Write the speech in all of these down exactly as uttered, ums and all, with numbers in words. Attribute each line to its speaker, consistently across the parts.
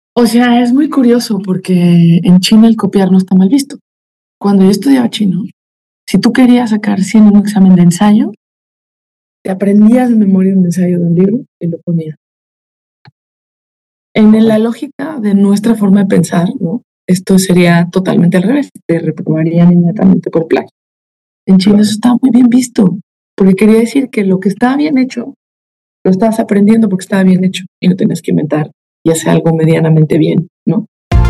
Speaker 1: O sea, es muy curioso porque en China el copiar no está mal visto. Cuando yo estudiaba chino, si tú querías sacar cien en un examen de ensayo, te aprendías de memoria un ensayo de un libro y lo ponías. En la lógica de nuestra forma de pensar, ¿no? Esto sería totalmente al revés. Te reprobarían inmediatamente por plagio. En China eso estaba muy bien visto, porque quería decir que lo que estaba bien hecho, lo estabas aprendiendo porque estaba bien hecho y no tenías que inventar y hacer algo medianamente bien, ¿no?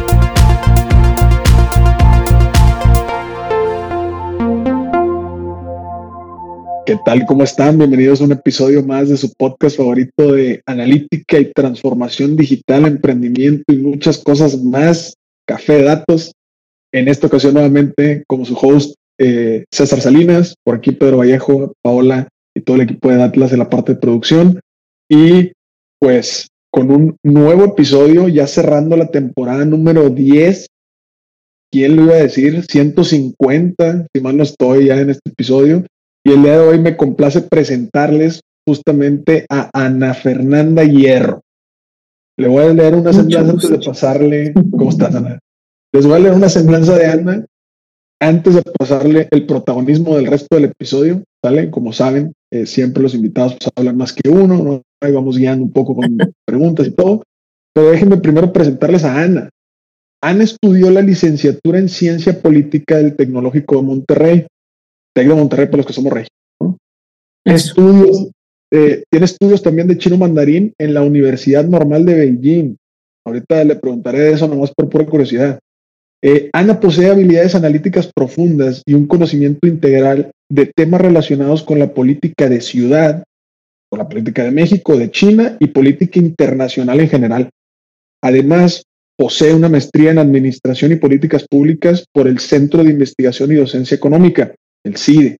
Speaker 2: ¿Qué tal? ¿Cómo están? Bienvenidos a un episodio más de su podcast favorito de analítica y transformación digital, emprendimiento y muchas cosas más. Café de Datos. En esta ocasión nuevamente como su host eh, César Salinas, por aquí Pedro Vallejo, Paola y todo el equipo de Atlas en la parte de producción. Y pues con un nuevo episodio, ya cerrando la temporada número diez. ¿Quién lo iba a decir? ciento cincuenta, si mal no estoy ya en este episodio. Y el día de hoy me complace presentarles justamente a Ana Fernanda Hierro. Le voy a leer una semblanza antes de pasarle. ¿Cómo estás, Ana? Les voy a leer una semblanza de Ana antes de pasarle el protagonismo del resto del episodio. ¿Sale? Como saben, eh, siempre los invitados pues, hablan más que uno, ¿no? Ahí vamos guiando un poco con preguntas y todo. Pero déjenme primero presentarles a Ana. Ana estudió la licenciatura en Ciencia Política del Tecnológico de Monterrey. Tec de Monterrey para los que somos regios, ¿no? Estudios, eh, tiene estudios también de chino mandarín en la Universidad Normal de Beijing. Ahorita le preguntaré de eso nomás por pura curiosidad. Eh, Ana posee habilidades analíticas profundas y un conocimiento integral de temas relacionados con la política de ciudad, con la política de México, de China y política internacional en general. Además, posee una maestría en Administración y Políticas Públicas por el Centro de Investigación y Docencia Económica, el C I D E,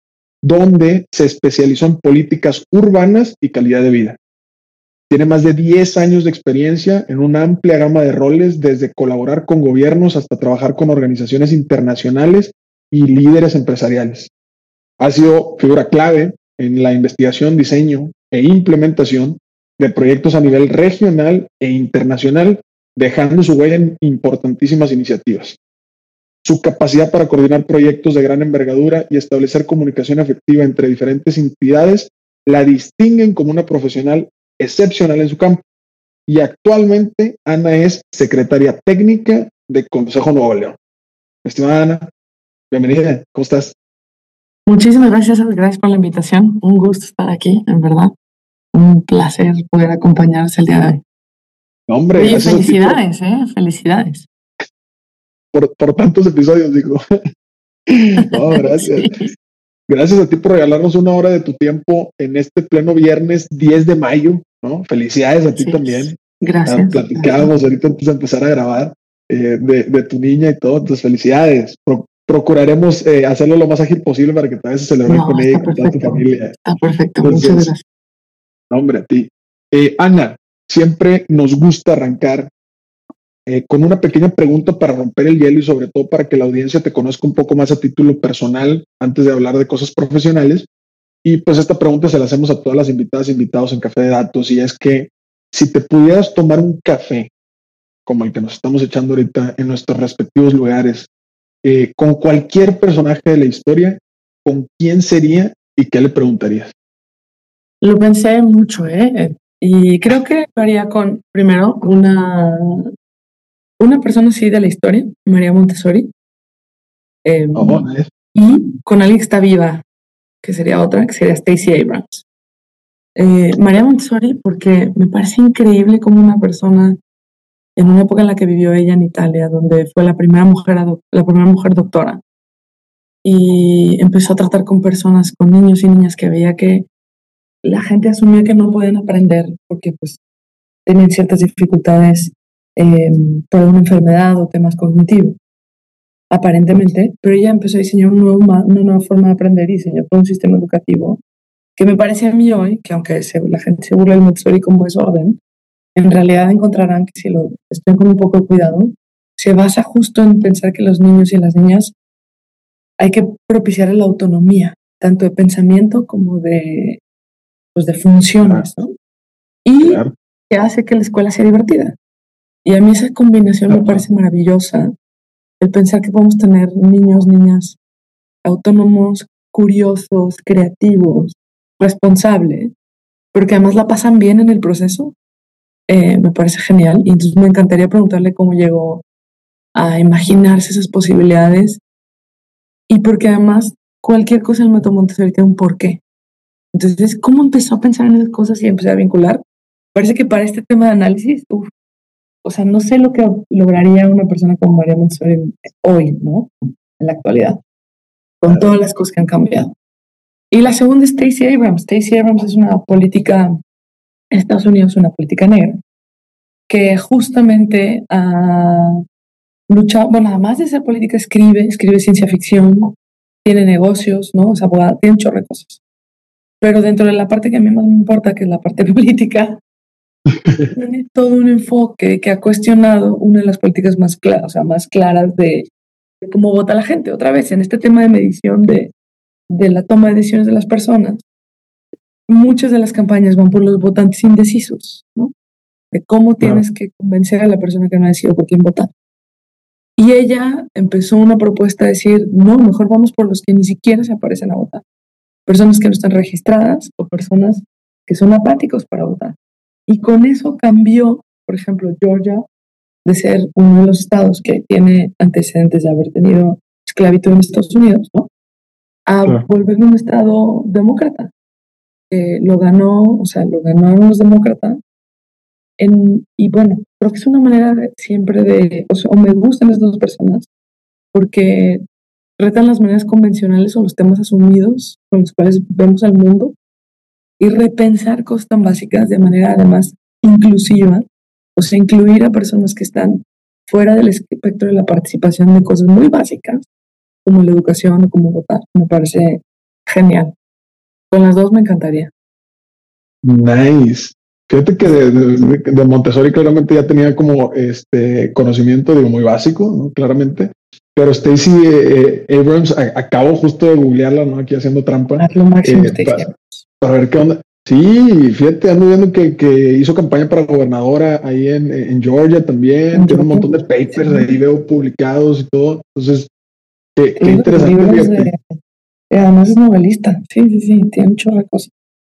Speaker 2: donde se especializó en políticas urbanas y calidad de vida. Tiene más de diez años de experiencia en una amplia gama de roles, desde colaborar con gobiernos hasta trabajar con organizaciones internacionales y líderes empresariales. Ha sido figura clave en la investigación, diseño e implementación de proyectos a nivel regional e internacional, dejando su huella en importantísimas iniciativas. Su capacidad para coordinar proyectos de gran envergadura y establecer comunicación efectiva entre diferentes entidades la distinguen como una profesional excepcional en su campo. Y actualmente Ana es secretaria técnica de Consejo Nuevo León. Estimada Ana, bienvenida, ¿cómo estás?
Speaker 1: Muchísimas gracias, gracias por la invitación. Un gusto estar aquí, en verdad. Un placer poder acompañarse el día de hoy.
Speaker 2: No, hombre,
Speaker 1: Oye, felicidades, por, eh, felicidades.
Speaker 2: Por, por tantos episodios, digo. No, gracias. Sí. Gracias a ti por regalarnos una hora de tu tiempo en este pleno viernes diez de mayo, ¿no? Felicidades a ti sí. También.
Speaker 1: Gracias.
Speaker 2: Uh, platicábamos ahorita antes de empezar a grabar eh, de, de tu niña y todo, entonces felicidades. Pro, procuraremos eh, hacerlo lo más ágil posible para que te vayas a celebrar no, con ella y con toda tu familia.
Speaker 1: Está perfecto, entonces, muchas gracias.
Speaker 2: Hombre, a ti. Eh, Ana, siempre nos gusta arrancar eh, con una pequeña pregunta para romper el hielo y sobre todo para que la audiencia te conozca un poco más a título personal antes de hablar de cosas profesionales. Y pues esta pregunta se la hacemos a todas las invitadas e invitados en Café de Datos, y es que si te pudieras tomar un café como el que nos estamos echando ahorita en nuestros respectivos lugares, eh, con cualquier personaje de la historia, ¿con quién sería y qué le preguntarías?
Speaker 1: Lo pensé mucho, ¿eh? Y creo que lo haría con, primero, una, una persona así de la historia, María Montessori. Eh, oh, nice. Y con alguien que está viva, que sería otra, que sería Stacey Abrams. Eh, María Montessori, porque me parece increíble como una persona, en una época en la que vivió ella en Italia, donde fue la primera mujer, la primera mujer doctora, y empezó a tratar con personas, con niños y niñas que veía que la gente asumía que no podían aprender porque pues tenían ciertas dificultades eh, por una enfermedad o temas cognitivos, aparentemente, pero ella empezó a diseñar un nuevo, una nueva forma de aprender y diseñó todo un sistema educativo que me parece a mí hoy, que aunque se, la gente se burla del Montessori como desorden, en realidad encontrarán que si lo estudian con un poco de cuidado, se basa justo en pensar que los niños y las niñas hay que propiciar la autonomía, tanto de pensamiento como de, pues de funciones, ¿no? Y claro, que hace que la escuela sea divertida. Y a mí esa combinación me parece maravillosa, el pensar que podemos tener niños, niñas autónomos, curiosos, creativos, responsables, porque además la pasan bien en el proceso. Eh, me parece genial. Y entonces me encantaría preguntarle cómo llegó a imaginarse esas posibilidades, y porque además cualquier cosa en el método Montessori tiene un porqué. Entonces, ¿cómo empezó a pensar en esas cosas y empezó a vincular? Parece que para este tema de análisis, uf, o sea, no sé lo que lograría una persona como María Montessori hoy, ¿no? En la actualidad, con todas las cosas que han cambiado. Y la segunda es Stacey Abrams. Stacey Abrams es una política en Estados Unidos, una política negra, que justamente ha luchado, bueno, además de ser política, escribe, escribe ciencia ficción, tiene negocios, ¿no? Es abogada, tiene un chorro de cosas. Pero dentro de la parte que a mí más me importa, que es la parte política, tiene todo un enfoque que ha cuestionado una de las políticas más claras, o sea, más claras de, de cómo vota la gente. Otra vez, en este tema de medición de, de la toma de decisiones de las personas, muchas de las campañas van por los votantes indecisos, ¿no? De cómo tienes no. que convencer a la persona que no ha decidido por quién votar. Y ella empezó una propuesta de decir, no, mejor vamos por los que ni siquiera se aparecen a votar. Personas que no están registradas o personas que son apáticos para votar. Y con eso cambió, por ejemplo, Georgia, de ser uno de los estados que tiene antecedentes de haber tenido esclavitud en Estados Unidos, ¿no? A claro. volverlo un estado demócrata. Eh, lo ganó, o sea, lo ganaron los demócratas. En, y bueno, creo que es una manera de, siempre de, o sea, o me gustan las dos personas, porque retan las maneras convencionales o los temas asumidos con los cuales vemos al mundo y repensar cosas tan básicas de manera además inclusiva, o sea, incluir a personas que están fuera del espectro de la participación de cosas muy básicas, como la educación o como votar. Me parece genial. Con las dos me encantaría.
Speaker 2: Nice. Fíjate que de, de, de Montessori claramente ya tenía como este conocimiento, digo, muy básico, ¿no? Claramente. Pero Stacey eh, Abrams, a, acabo justo de googlearla, ¿no? Aquí haciendo trampa.
Speaker 1: Lo máximo,
Speaker 2: eh, para, para ver qué onda. Sí, fíjate, ando viendo que, que hizo campaña para gobernadora ahí en, en Georgia también. En Tiene Georgia. Un montón de papers, sí. Ahí veo publicados y todo. Entonces, qué, qué interesante.
Speaker 1: De, además es novelista. Sí, sí, sí, tiene un chorro de cosas.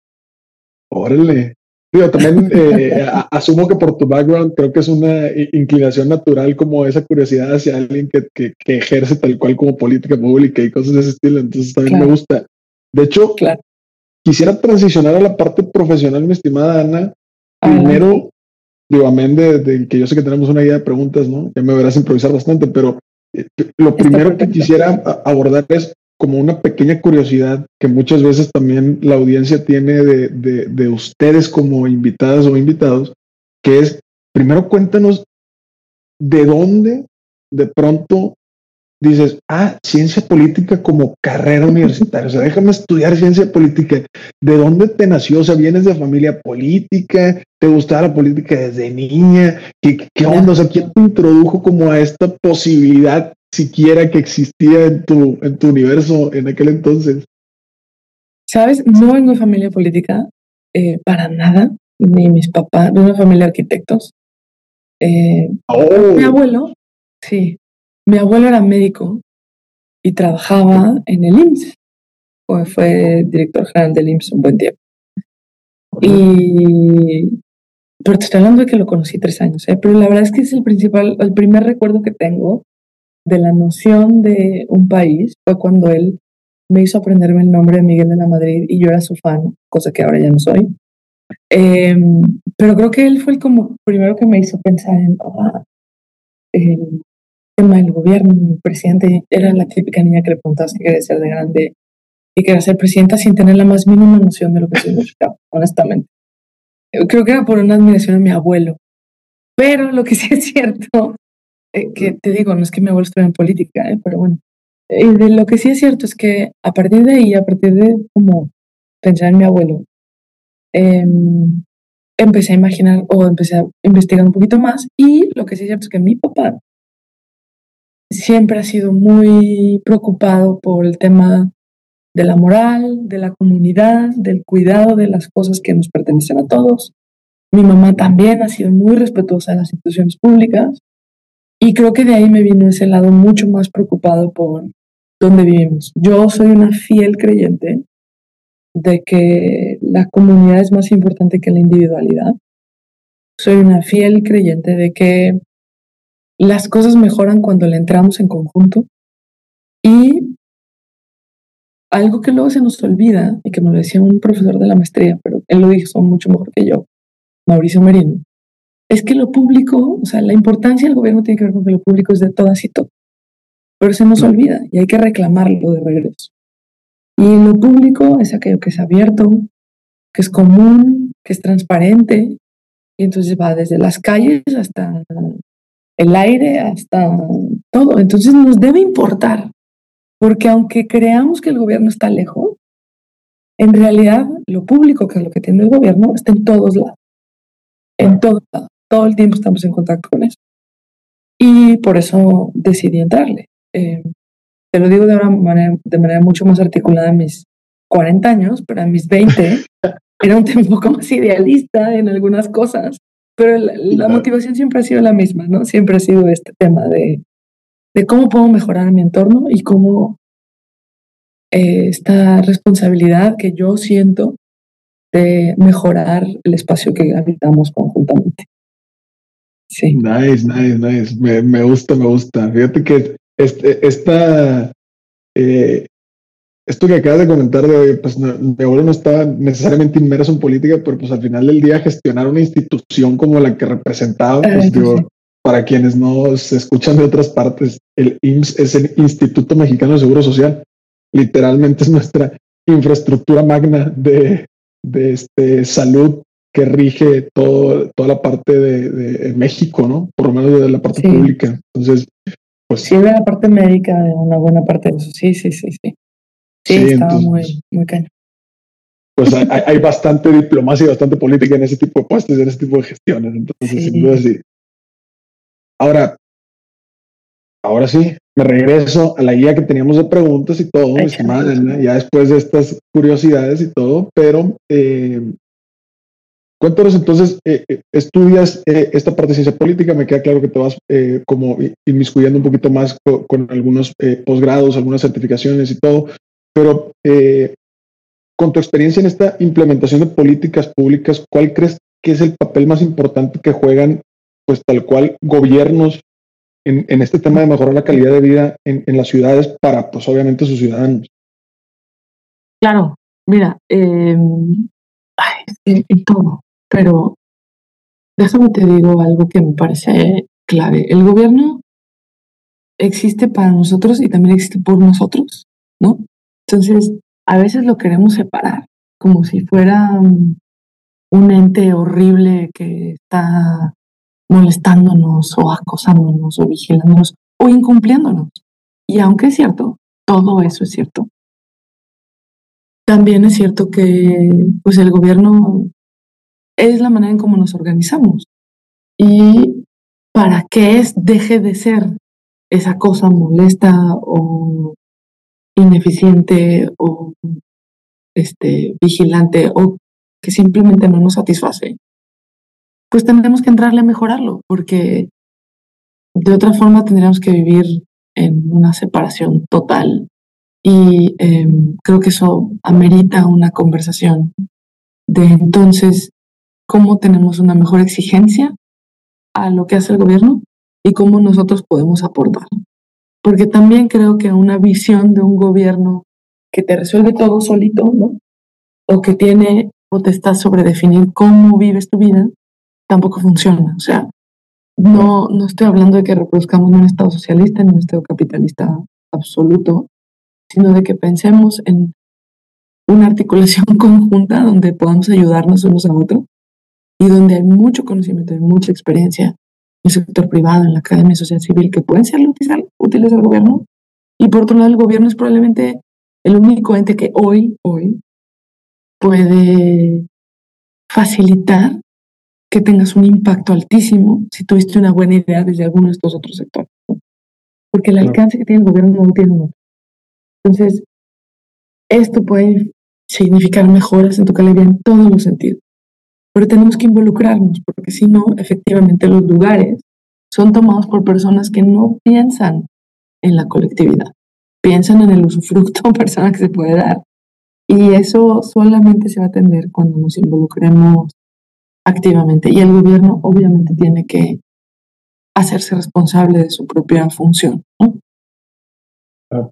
Speaker 2: Órale. Yo también eh, asumo que por tu background creo que es una inclinación natural como esa curiosidad hacia alguien que, que, que ejerce tal cual como política pública y cosas de ese estilo. Entonces también claro. me gusta. De hecho, claro. quisiera transicionar a la parte profesional, mi estimada Ana. Primero, ah, digo, amén de, de que yo sé que tenemos una idea de preguntas, ¿no? Ya me verás improvisar bastante, pero eh, lo primero que quisiera abordar es como una pequeña curiosidad que muchas veces también la audiencia tiene de, de, de ustedes como invitadas o invitados, que es, primero cuéntanos de dónde de pronto dices, ah, ciencia política como carrera universitaria, o sea, déjame estudiar ciencia política. ¿De dónde te nació? O sea, ¿vienes de familia política? ¿Te gustaba la política desde niña? ¿Qué, qué onda? O sea, ¿quién te introdujo como a esta posibilidad siquiera que existía en tu, en tu universo en aquel entonces?
Speaker 1: ¿Sabes? No vengo de familia política, eh, para nada, ni mis papás, de una familia de arquitectos. Eh, oh. Mi abuelo, sí, mi abuelo era médico y trabajaba en el I M S S, o fue director general del I M S S un buen tiempo. Y, pero te estoy hablando de que lo conocí tres años, ¿eh? Pero la verdad es que es el principal, el primer recuerdo que tengo de la noción de un país fue cuando él me hizo aprenderme el nombre de Miguel de la Madrid y yo era su fan, cosa que ahora ya no soy. Eh, pero creo que él fue el como primero que me hizo pensar en oh, el tema del gobierno. Mi presidente era la típica niña que le preguntaba si quería ser de grande y quería ser presidenta sin tener la más mínima noción de lo que significaba, honestamente. Creo que era por una admiración a mi abuelo. Pero lo que sí es cierto, eh, que te digo, no es que mi abuelo estuviera en política, eh, pero bueno, eh, de lo que sí es cierto es que a partir de ahí, a partir de como pensar en mi abuelo, eh, empecé a imaginar o empecé a investigar un poquito más, y lo que sí es cierto es que mi papá siempre ha sido muy preocupado por el tema de la moral, de la comunidad, del cuidado de las cosas que nos pertenecen a todos. Mi mamá también ha sido muy respetuosa de las instituciones públicas y creo que de ahí me vino ese lado mucho más preocupado por dónde vivimos. Yo soy una fiel creyente de que la comunidad es más importante que la individualidad. Soy una fiel creyente de que las cosas mejoran cuando le entramos en conjunto, y algo que luego se nos olvida, y que me lo decía un profesor de la maestría, pero él lo dijo mucho mejor que yo, Mauricio Merino, es que lo público, o sea, la importancia del gobierno tiene que ver con que lo público es de todas y todo, pero se nos olvida y hay que reclamarlo de regreso. Y lo público es aquello que es abierto, que es común, que es transparente, y entonces va desde las calles hasta el aire, hasta todo. Entonces nos debe importar, porque aunque creamos que el gobierno está lejos, en realidad lo público, que es lo que tiene el gobierno, está en todos lados. En todos lados. Todo el tiempo estamos en contacto con eso. Y por eso decidí entrarle. Eh, te lo digo de, una manera, de manera mucho más articulada a mis cuarenta años, pero a mis veinte era un tema un poco más idealista en algunas cosas, pero la, la motivación siempre ha sido la misma, ¿no? Siempre ha sido este tema de, de cómo puedo mejorar mi entorno y cómo eh, esta responsabilidad que yo siento de mejorar el espacio que habitamos conjuntamente. Sí.
Speaker 2: Nice, nice, nice. Me, me gusta, me gusta. Fíjate que este, esta, eh, esto que acabas de comentar de, pues no, mi abuelo no estaba necesariamente inmerso en política, pero pues al final del día gestionar una institución como la que representaba, pues digo, sí. Para quienes no se escuchan de otras partes, el I M S S es el Instituto Mexicano de Seguro Social. Literalmente es nuestra infraestructura magna de, de este, salud que rige todo, toda la parte de, de México, ¿no? Por lo menos de la parte sí. pública. Entonces, pues...
Speaker 1: Sí, de la parte médica, de una buena parte de eso. Sí, sí, sí, sí. Sí, sí estaba entonces, muy, muy cañón.
Speaker 2: Pues hay, hay bastante diplomacia y bastante política en ese tipo de puestos, en ese tipo de gestiones. Entonces, sí. Sin duda sí. Ahora, ahora sí, me regreso a la guía que teníamos de preguntas y todo, estimada, ya después de estas curiosidades y todo, pero eh, cuéntanos entonces, eh, estudias eh, esta parte de ciencia política, me queda claro que te vas eh, como inmiscuyendo un poquito más con, con algunos eh, posgrados, algunas certificaciones y todo, pero eh, con tu experiencia en esta implementación de políticas públicas, ¿cuál crees que es el papel más importante que juegan, pues tal cual, gobiernos en, en este tema de mejorar la calidad de vida en, en las ciudades para, pues obviamente, sus ciudadanos?
Speaker 1: Claro, mira, eh, ay, en, en todo, pero déjame te digo algo que me parece clave. El gobierno existe para nosotros y también existe por nosotros, ¿no? Entonces, a veces lo queremos separar, como si fuera um, un ente horrible que está molestándonos o acosándonos o vigilándonos o incumpliéndonos. Y aunque es cierto, todo eso es cierto, también es cierto que pues el gobierno es la manera en cómo nos organizamos. Y para que es, deje de ser esa cosa molesta o ineficiente o este, vigilante o que simplemente no nos satisface, pues tendremos que entrarle a mejorarlo, porque de otra forma tendríamos que vivir en una separación total. Y eh, creo que eso amerita una conversación de entonces cómo tenemos una mejor exigencia a lo que hace el gobierno y cómo nosotros podemos aportar. Porque también creo que una visión de un gobierno que te resuelve todo solito, ¿no? O que tiene potestad sobre definir cómo vives tu vida, tampoco funciona. O sea, no, no estoy hablando de que reproduzcamos un Estado socialista ni un Estado capitalista absoluto, sino de que pensemos en una articulación conjunta donde podamos ayudarnos unos a otros y donde hay mucho conocimiento y mucha experiencia en el sector privado, en la academia social civil, que pueden ser útiles al gobierno. Y por otro lado, el gobierno es probablemente el único ente que hoy, hoy, puede facilitar que tengas un impacto altísimo si tuviste una buena idea desde alguno de estos otros sectores, ¿no? Porque el alcance que tiene el gobierno no lo tiene otro. Entonces, esto puede significar mejoras en tu calidad en todos los sentidos. pero tenemos que involucrarnos, porque si no, efectivamente los lugares son tomados por personas que no piensan en la colectividad, piensan en el usufructo personal que se puede dar. Y eso solamente se va a atender cuando nos involucremos activamente. Y el gobierno obviamente tiene que hacerse responsable de su propia función, ¿no?
Speaker 2: Ah,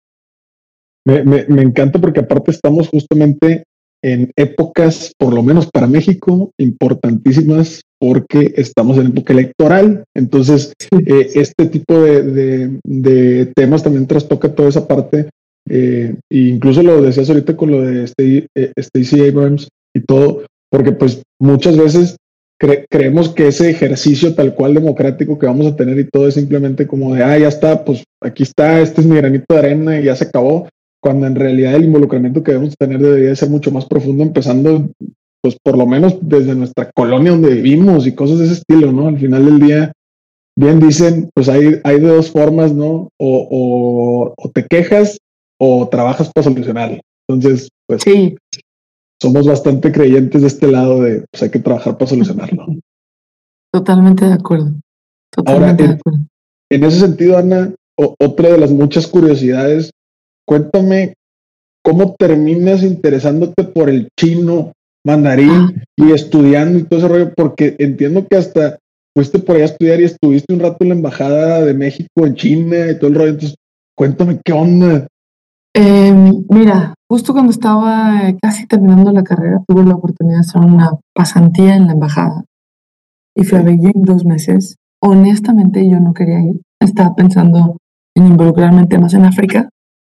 Speaker 2: me, me, me encanta porque aparte estamos justamente en épocas, por lo menos para México, importantísimas porque estamos en época electoral. Entonces, eh, este tipo de, de, de temas también trastoca toda esa parte. Eh, e incluso lo decías ahorita con lo de Stacey, eh, Stacey Abrams y todo, porque pues muchas veces cre creemos que ese ejercicio tal cual democrático que vamos a tener y todo es simplemente como de, ah, ya está, pues aquí está, este es mi granito de arena y ya se acabó, cuando en realidad el involucramiento que debemos tener debería ser mucho más profundo, empezando pues por lo menos desde nuestra colonia donde vivimos y cosas de ese estilo, ¿no? Al final del día, bien dicen, pues hay, hay de dos formas, ¿no? O, o, o te quejas o trabajas para solucionarlo. Entonces, pues
Speaker 1: sí,
Speaker 2: somos bastante creyentes de este lado de, pues hay que trabajar para solucionarlo.
Speaker 1: totalmente de acuerdo,
Speaker 2: Ahora,
Speaker 1: totalmente de
Speaker 2: en,
Speaker 1: acuerdo.
Speaker 2: en ese sentido, Ana, o, otra de las muchas curiosidades, cuéntame cómo terminas interesándote por el chino,
Speaker 1: Ah,
Speaker 2: mandarín y estudiando y todo ese rollo, porque entiendo que hasta fuiste por allá a estudiar y estuviste un rato en la embajada de México en China y todo el rollo. Entonces, cuéntame qué onda.
Speaker 1: eh, mira, justo cuando estaba eh, casi terminando la carrera, tuve la oportunidad de hacer una pasantía en la embajada y fui a
Speaker 2: Okay.
Speaker 1: Beijing dos meses. Honestamente, yo no quería ir. Estaba pensando en involucrarme en temas en África,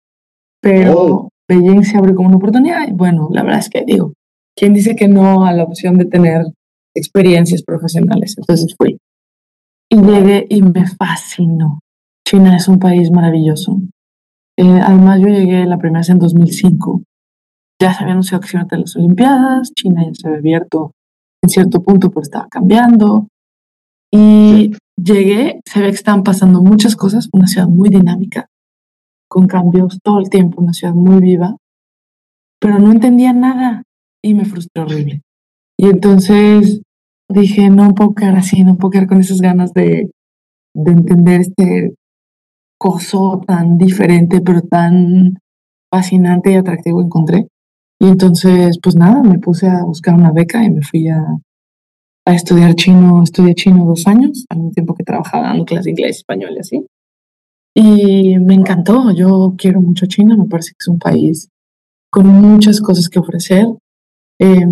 Speaker 2: Oh,
Speaker 1: pero Beijing se abrió como una oportunidad y bueno, la verdad es que digo, ¿quién dice que no a la opción de tener experiencias profesionales? Entonces fui y llegué y me fascinó. China es un país maravilloso. Eh, además, yo llegué la primera vez en dos mil cinco. Ya se había anunciado que se iban a tener las Olimpiadas, China ya se había abierto en cierto punto, pero estaba cambiando. Y
Speaker 2: cierto.
Speaker 1: llegué, se ve que estaban pasando muchas cosas, una ciudad muy dinámica, con cambios todo el tiempo, una ciudad muy viva, pero no entendía nada y me frustró horrible. Y entonces dije, no puedo quedar así, no puedo quedar con esas ganas de, de entender este coso tan diferente, pero tan fascinante y atractivo encontré. Y entonces, pues nada, me puse a buscar una beca y me fui a, a estudiar chino. Estudié chino dos años, al mismo tiempo que trabajaba dando clases de inglés, español y así. Y me encantó, yo quiero mucho China, me parece que es un país con muchas cosas que ofrecer, eh,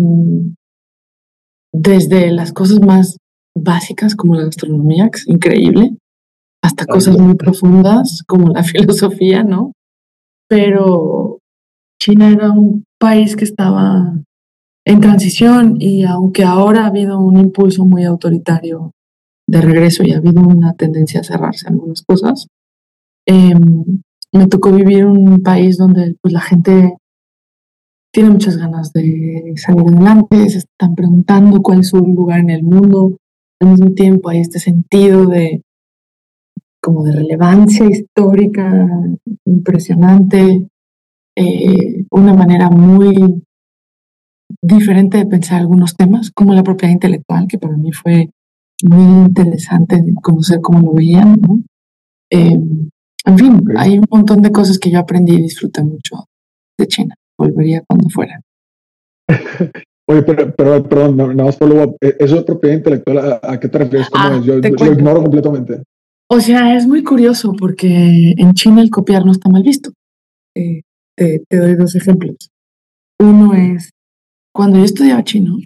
Speaker 1: desde las cosas más básicas como la gastronomía, que es increíble, hasta cosas
Speaker 2: Exacto.
Speaker 1: muy profundas como la filosofía, ¿no? Pero China era un país que estaba en transición y aunque ahora ha habido un impulso muy autoritario de regreso y ha habido una tendencia a cerrarse algunas cosas, eh, me tocó vivir en un país donde pues, la gente tiene muchas ganas de salir adelante, se están preguntando cuál es su lugar en el mundo, al mismo tiempo hay este sentido de como de relevancia histórica impresionante, eh, una manera muy diferente de pensar algunos temas, como la propiedad intelectual, que para mí fue muy interesante conocer cómo lo veían, ¿no? Eh, en fin,
Speaker 2: Okay.
Speaker 1: hay un montón de cosas que yo aprendí y disfruté mucho de China. Volvería cuando fuera.
Speaker 2: Oye, pero, pero perdón, no, nada más follow up. Eh, Eso de propiedad intelectual, ¿a, a qué te refieres? ¿Cómo es?
Speaker 1: Ah,
Speaker 2: Yo
Speaker 1: te
Speaker 2: lo
Speaker 1: cuento.
Speaker 2: ignoro completamente.
Speaker 1: O sea, es muy curioso porque en China el copiar no está mal visto. Eh, te, te doy dos ejemplos. Uno es, cuando yo estudiaba chino,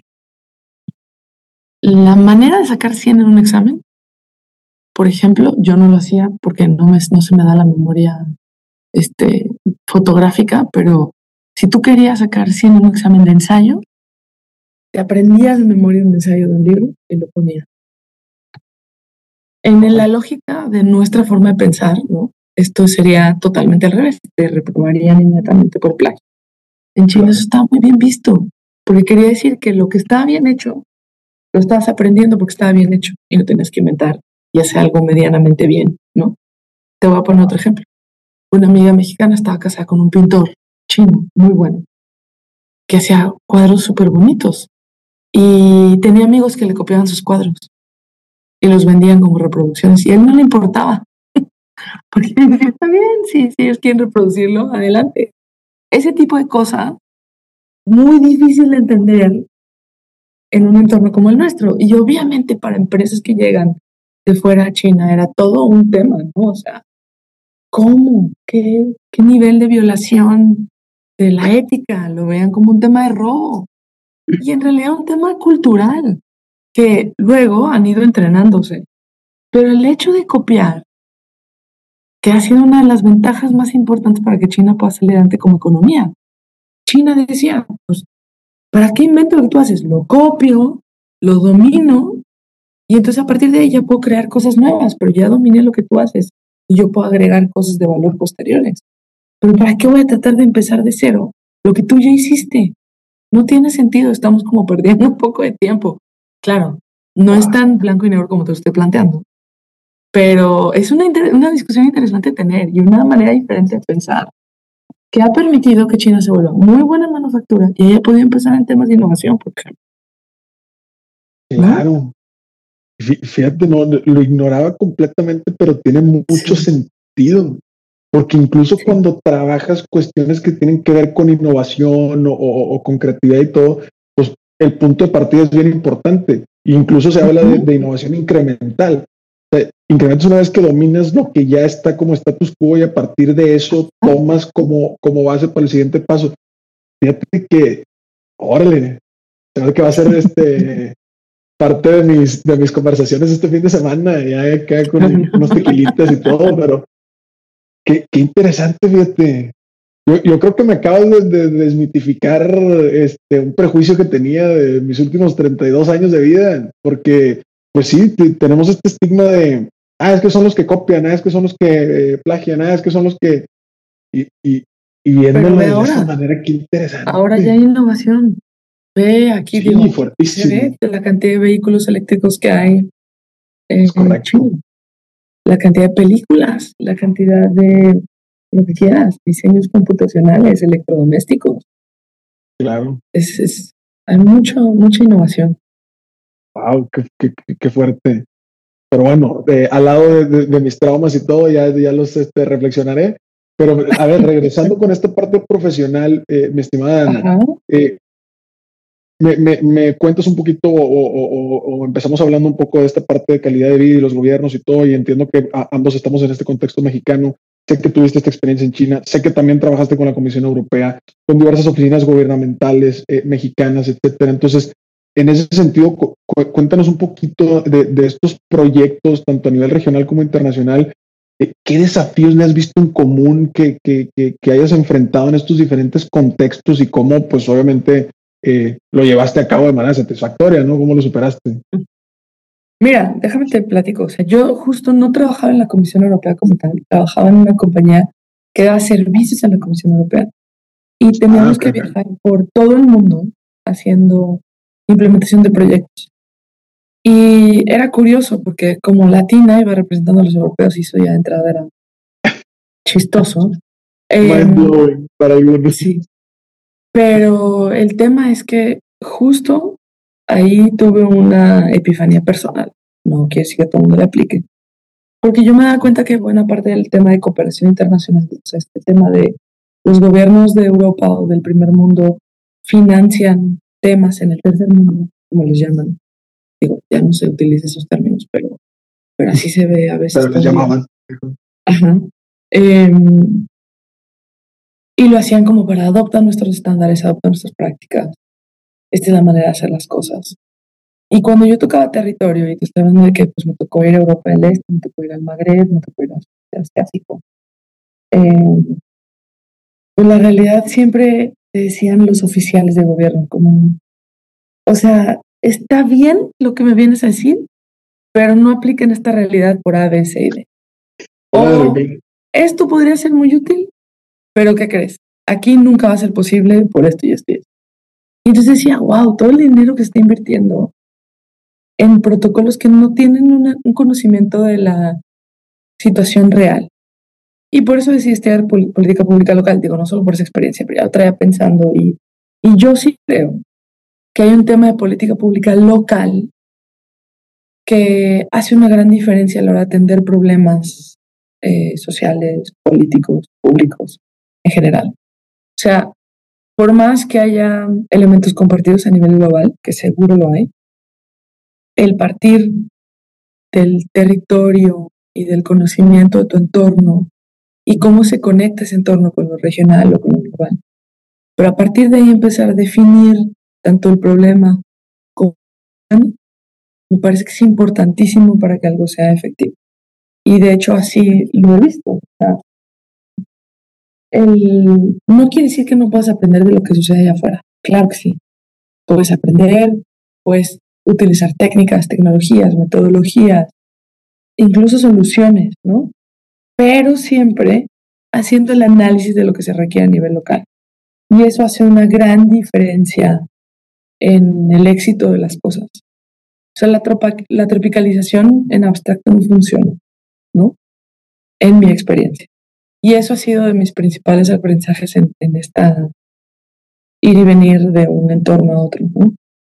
Speaker 1: la manera de sacar cien en un examen, por ejemplo, yo no lo hacía porque no, me, no se me da la memoria este, fotográfica, pero si tú querías sacar cien en un examen de ensayo, te aprendías de memoria un ensayo de un libro y lo ponías. En la lógica de nuestra forma de pensar, ¿no? Esto sería totalmente al revés, te reprobarían inmediatamente por plagio. En China eso
Speaker 2: Claro.
Speaker 1: estaba muy bien visto, porque quería decir que lo que estaba bien hecho, lo estabas aprendiendo porque estaba bien hecho y no tenías que inventar y hacer algo medianamente bien, ¿no? Te voy a poner otro ejemplo. Una amiga mexicana estaba casada con un pintor chino muy bueno, que hacía cuadros súper bonitos. y tenía amigos que le copiaban sus cuadros y los vendían como reproducciones y a él no le importaba, porque decía, está bien, si, si ellos quieren reproducirlo, adelante. Ese tipo de cosas, muy difícil de entender en un entorno como el nuestro. Y obviamente para empresas que llegan de fuera a China era todo un tema, ¿no? O sea, ¿cómo? ¿Qué, qué nivel de violación de la ética? Lo vean como un tema de robo. Y en realidad un tema cultural, que luego han ido entrenándose. Pero el hecho de copiar, que ha sido una de las ventajas más importantes para que China pueda salir adelante como economía. China decía, pues, ¿para qué invento lo que tú haces? Lo copio, lo domino, y entonces a partir de ahí ya puedo crear cosas nuevas, pero ya dominé lo que tú haces y yo puedo agregar cosas de valor posteriores. Pero ¿para qué voy a tratar de empezar de cero? Lo que tú ya hiciste no tiene sentido, estamos como perdiendo un poco de tiempo. Claro, no es tan blanco y negro como te lo estoy planteando, pero es una, inter- una discusión interesante de tener y una manera diferente de pensar que ha permitido que China se vuelva muy buena en manufactura y haya podido empezar en temas de innovación, por ejemplo.
Speaker 2: Claro. ¿No? Fíjate, no, lo ignoraba completamente, pero tiene mucho sí. sentido. Porque incluso sí. cuando trabajas cuestiones que tienen que ver con innovación o, o, o con creatividad y todo, pues el punto de partida es bien importante. Incluso se uh-huh. habla de, de innovación incremental. O sea, incrementas una vez que dominas lo que ya está como status quo y a partir de eso tomas como, como base para el siguiente paso. Fíjate que, órale, creo que va a ser este... parte de mis, de mis conversaciones este fin de semana, ya acá con unos tequilitas y todo, pero qué, qué interesante, fíjate. Yo, yo creo que me acabas de, de, de desmitificar este, un prejuicio que tenía de mis últimos treinta y dos años de vida, porque, pues sí, t- tenemos este estigma de, ah, es que son los que copian, ah, es que son los que eh, plagian, ah, es que son los que... Y, y, y viéndolo de ahora, esa manera, qué interesante.
Speaker 1: Ahora ya hay innovación. Ve, aquí
Speaker 2: sí,
Speaker 1: digo,
Speaker 2: fuertísimo.
Speaker 1: Se ve de la cantidad de vehículos eléctricos que hay. Eh,
Speaker 2: es correcto.
Speaker 1: La cantidad de películas, la cantidad de lo que quieras, diseños computacionales, electrodomésticos.
Speaker 2: Claro.
Speaker 1: Es, es, hay mucho, mucha innovación.
Speaker 2: Wow, qué, qué, qué fuerte. Pero bueno, eh, al lado de, de, de mis traumas y todo, ya, ya los este, reflexionaré. Pero a ver, regresando con esta parte profesional, eh, mi estimada Ana, eh, me, me, me cuentas un poquito o, o, o, o empezamos hablando un poco de esta parte de calidad de vida y los gobiernos y todo, y entiendo que a, ambos estamos en este contexto mexicano. Sé que tuviste esta experiencia en China, sé que también trabajaste con la Comisión Europea, con diversas oficinas gubernamentales eh, mexicanas, etcétera. Entonces, en ese sentido, cu cuéntanos un poquito de, de estos proyectos, tanto a nivel regional como internacional. Eh, ¿Qué desafíos le has visto en común que, que, que, que hayas enfrentado en estos diferentes contextos y cómo, pues obviamente, eh, lo llevaste a cabo de manera satisfactoria, ¿no? ¿Cómo lo superaste?
Speaker 1: Mira, déjame te platico. O sea, yo justo no trabajaba en la Comisión Europea como tal, trabajaba en una compañía que daba servicios a la Comisión Europea y teníamos ah, okay. que viajar por todo el mundo haciendo implementación de proyectos. Y era curioso porque como latina iba representando a los europeos y eso ya de entrada era chistoso.
Speaker 2: Eh, para algunos.
Speaker 1: Sí. Pero el tema es que justo ahí tuve una epifanía personal. No quiere decir que a todo el mundo le aplique. Porque yo me daba cuenta que buena parte del tema de cooperación internacional, o sea, este tema de los gobiernos de Europa o del primer mundo financian temas en el tercer mundo, como los llaman. Digo, ya no se utiliza esos términos, pero, pero así se ve a veces.
Speaker 2: Pero les llamaban.
Speaker 1: Ajá. Eh, y lo hacían como para adoptar nuestros estándares, adoptar nuestras prácticas. Esta es la manera de hacer las cosas. Y cuando yo tocaba territorio, y te estoy hablando de que pues, me tocó ir a Europa del Este, me tocó ir al Magreb, me tocó ir al Asiático, eh, pues la realidad siempre te decían los oficiales de gobierno, como, o sea, está bien lo que me vienes a decir, pero no aplica en esta realidad por A, B, C y D. O esto podría ser muy útil, pero ¿qué crees? Aquí nunca va a ser posible por esto y esto y esto. Y entonces decía, wow, todo el dinero que está invirtiendo en protocolos que no tienen una, un conocimiento de la situación real. Y por eso decidí estudiar pol política pública local, digo, no solo por esa experiencia, pero ya lo traía pensando y, y yo sí creo que hay un tema de política pública local que hace una gran diferencia a la hora de atender problemas eh, sociales, políticos, públicos en general. O sea, por más que haya elementos compartidos a nivel global, que seguro lo hay, el partir del territorio y del conocimiento de tu entorno y cómo se conecta ese entorno con lo regional o con lo global. Pero a partir de ahí empezar a definir tanto el problema como me parece que es importantísimo para que algo sea efectivo. Y de hecho así lo he visto. O sea, el, no quiere decir que no puedas aprender de lo que sucede allá afuera. Claro que sí. Puedes aprender, puedes utilizar técnicas, tecnologías, metodologías, incluso soluciones, ¿no? Pero siempre haciendo el análisis de lo que se requiere a nivel local. Y eso hace una gran diferencia en el éxito de las cosas. O sea, la, tropa, la tropicalización en abstracto no funciona, ¿no? En mi experiencia. Y eso ha sido de mis principales aprendizajes en, en esta ir y venir de un entorno a otro, ¿no?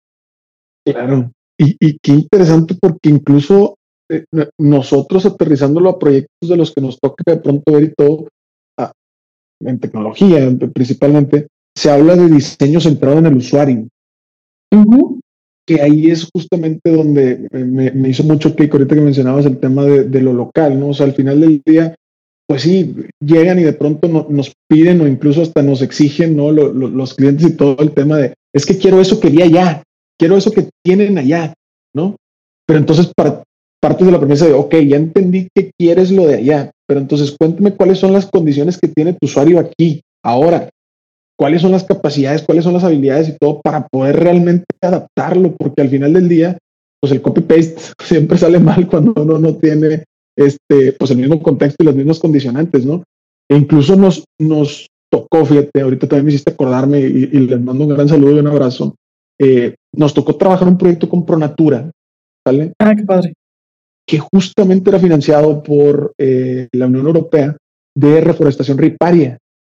Speaker 2: Claro. Y, y qué interesante porque incluso eh, nosotros aterrizándolo a proyectos de los que nos toca de pronto ver y todo, a, en tecnología principalmente, se habla de diseño centrado en el usuario. Uh-huh. Que ahí es justamente donde me, me hizo mucho clic ahorita que mencionabas el tema de, de lo local, ¿no? O sea, al final del día, pues sí, llegan y de pronto no, nos piden o incluso hasta nos exigen, ¿no? Lo, lo, los clientes y todo el tema de, es que quiero eso que vi allá, quiero eso que tienen allá, ¿no? Pero entonces par, partes de la premisa de, ok, ya entendí que quieres lo de allá, pero entonces cuéntame cuáles son las condiciones que tiene tu usuario aquí, ahora. Cuáles son las capacidades, cuáles son las habilidades y todo para poder realmente adaptarlo, porque al final del día, pues el copy-paste siempre sale mal cuando uno no tiene este, pues el mismo contexto y los mismos condicionantes, ¿no? E incluso nos, nos tocó, fíjate, ahorita también me hiciste acordarme y, y les mando un gran saludo y un abrazo. Eh, nos tocó trabajar un proyecto con Pronatura, ¿vale?
Speaker 1: Ah, qué padre.
Speaker 2: Que justamente era financiado por eh, la Unión Europea de reforestación riparia.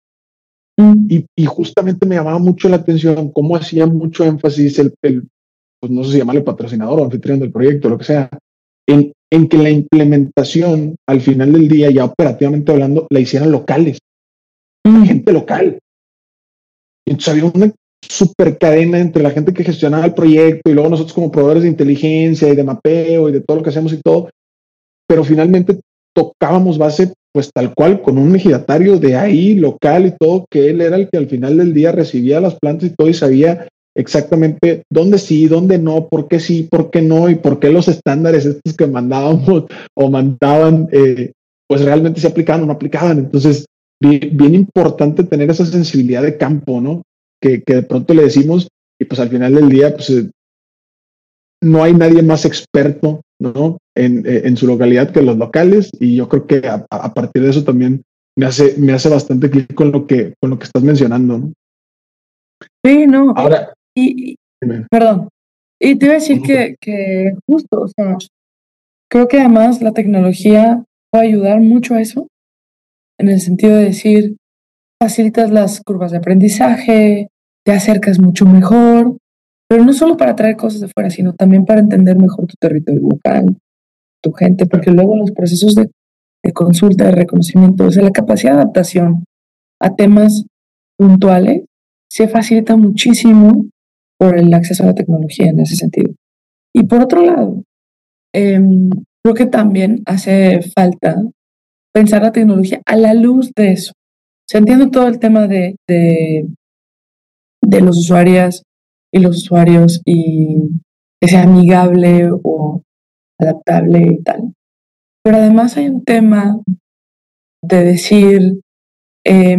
Speaker 2: Y, y justamente me llamaba mucho la atención cómo hacía mucho énfasis el, el pues no sé si llamarle patrocinador o anfitrión del proyecto, lo que sea, en, en que la implementación al final del día, ya operativamente hablando, la hicieran locales, mm. gente local. Y entonces había una super cadena entre la gente que gestionaba el proyecto y luego nosotros como proveedores de inteligencia y de mapeo y de todo lo que hacemos y todo, pero finalmente tocábamos base pues tal cual, con un ejidatario de ahí, local y todo, que él era el que al final del día recibía las plantas y todo y sabía exactamente dónde sí, dónde no, por qué sí, por qué no y por qué los estándares estos que mandábamos o mandaban, eh, pues realmente se aplicaban o no aplicaban. Entonces, bien, bien importante tener esa sensibilidad de campo, ¿no? Que, que de pronto le decimos y pues al final del día, pues eh, no hay nadie más experto, ¿no? En, en su localidad que los locales, y yo creo que a, a partir de eso también me hace, me hace bastante clic con lo que, con lo que estás mencionando, ¿no?
Speaker 1: Sí, no.
Speaker 2: Ahora,
Speaker 1: y, y perdón. Y te iba a decir que, que justo, o sea, creo que además la tecnología puede ayudar mucho a eso, en el sentido de decir, facilitas las curvas de aprendizaje, te acercas mucho mejor, pero no solo para traer cosas de fuera, sino también para entender mejor tu territorio local, tu gente, porque luego los procesos de, de consulta, de reconocimiento, o sea, la capacidad de adaptación a temas puntuales se facilita muchísimo por el acceso a la tecnología en ese sentido. Y por otro lado, eh, creo que también hace falta pensar la tecnología a la luz de eso. O sea, entiendo todo el tema de, de, de los usuarios y los usuarios y que sea amigable o adaptable y tal. Pero además hay un tema de decir eh,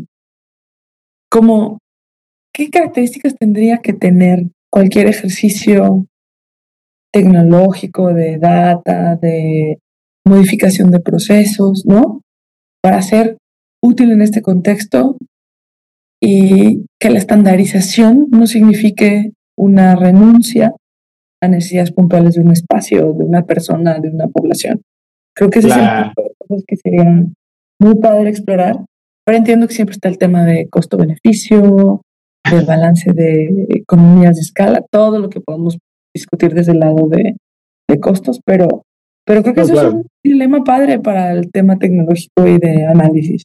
Speaker 1: como qué características tendría que tener cualquier ejercicio tecnológico, de data, de modificación de procesos, ¿no? Para ser útil en este contexto y que la estandarización no signifique una renuncia a necesidades puntuales de un espacio, de una persona, de una población. Creo que ese claro. es el tipo de cosas que serían muy padre explorar, pero entiendo que siempre está el tema de costo-beneficio del balance de economías de escala, todo lo que podemos discutir desde el lado de, de costos, pero, pero creo que no, eso claro. es un dilema padre para el tema tecnológico y de análisis.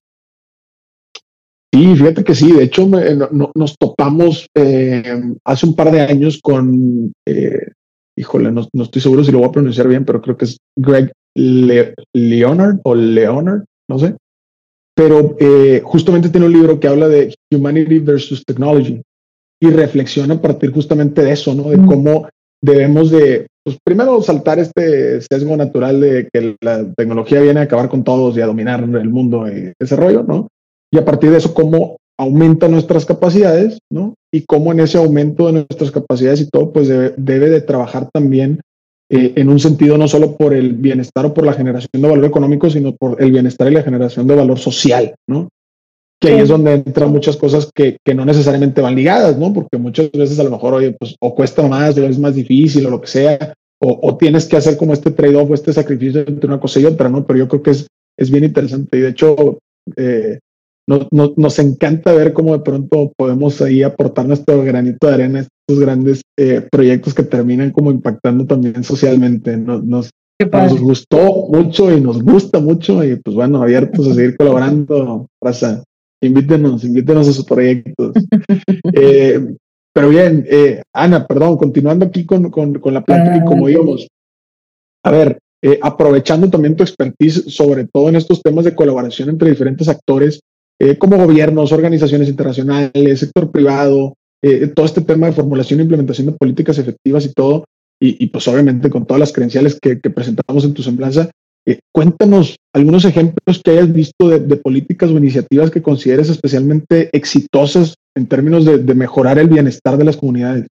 Speaker 2: Sí, fíjate que sí, de hecho me, no, nos topamos eh, hace un par de años con, eh, híjole, no, no estoy seguro si lo voy a pronunciar bien, pero creo que es Greg Le, Leonard o Leonard, no sé, pero eh, justamente tiene un libro que habla de Humanity versus Technology y reflexiona a partir justamente de eso, ¿no? De mm. cómo debemos de, pues primero saltar este sesgo natural de que la tecnología viene a acabar con todos y a dominar el mundo y ese rollo, ¿no? Y a partir de eso, cómo aumenta nuestras capacidades, ¿no? Y cómo en ese aumento de nuestras capacidades y todo, pues debe, debe de trabajar también eh, en un sentido no solo por el bienestar o por la generación de valor económico, sino por el bienestar y la generación de valor social, ¿no? Que ahí sí. es donde entran muchas cosas que, que no necesariamente van ligadas, ¿no? Porque muchas veces a lo mejor, oye, pues o cuesta más, o es más difícil, o lo que sea, o, o tienes que hacer como este trade-off o este sacrificio entre una cosa y otra, ¿no? Pero yo creo que es, es bien interesante y de hecho eh, no, no, nos encanta ver cómo de pronto podemos ahí aportar nuestro granito de arena a estos grandes eh, proyectos que terminan como impactando también socialmente. Nos, nos, nos gustó mucho y nos gusta mucho y pues bueno, abiertos a seguir colaborando, raza. Invítenos, invítenos a sus proyectos. eh, pero bien, eh, Ana, perdón, continuando aquí con, con, con la plática y como íbamos, a ver, eh, aprovechando también tu expertise, sobre todo en estos temas de colaboración entre diferentes actores, eh, como gobiernos, organizaciones internacionales, sector privado, eh, todo este tema de formulación e implementación de políticas efectivas y todo, y, y pues obviamente con todas las credenciales que, que presentamos en tu semblanza, eh, cuéntanos algunos ejemplos que hayas visto de, de políticas o iniciativas que consideres especialmente exitosas en términos de, de mejorar el bienestar de las comunidades.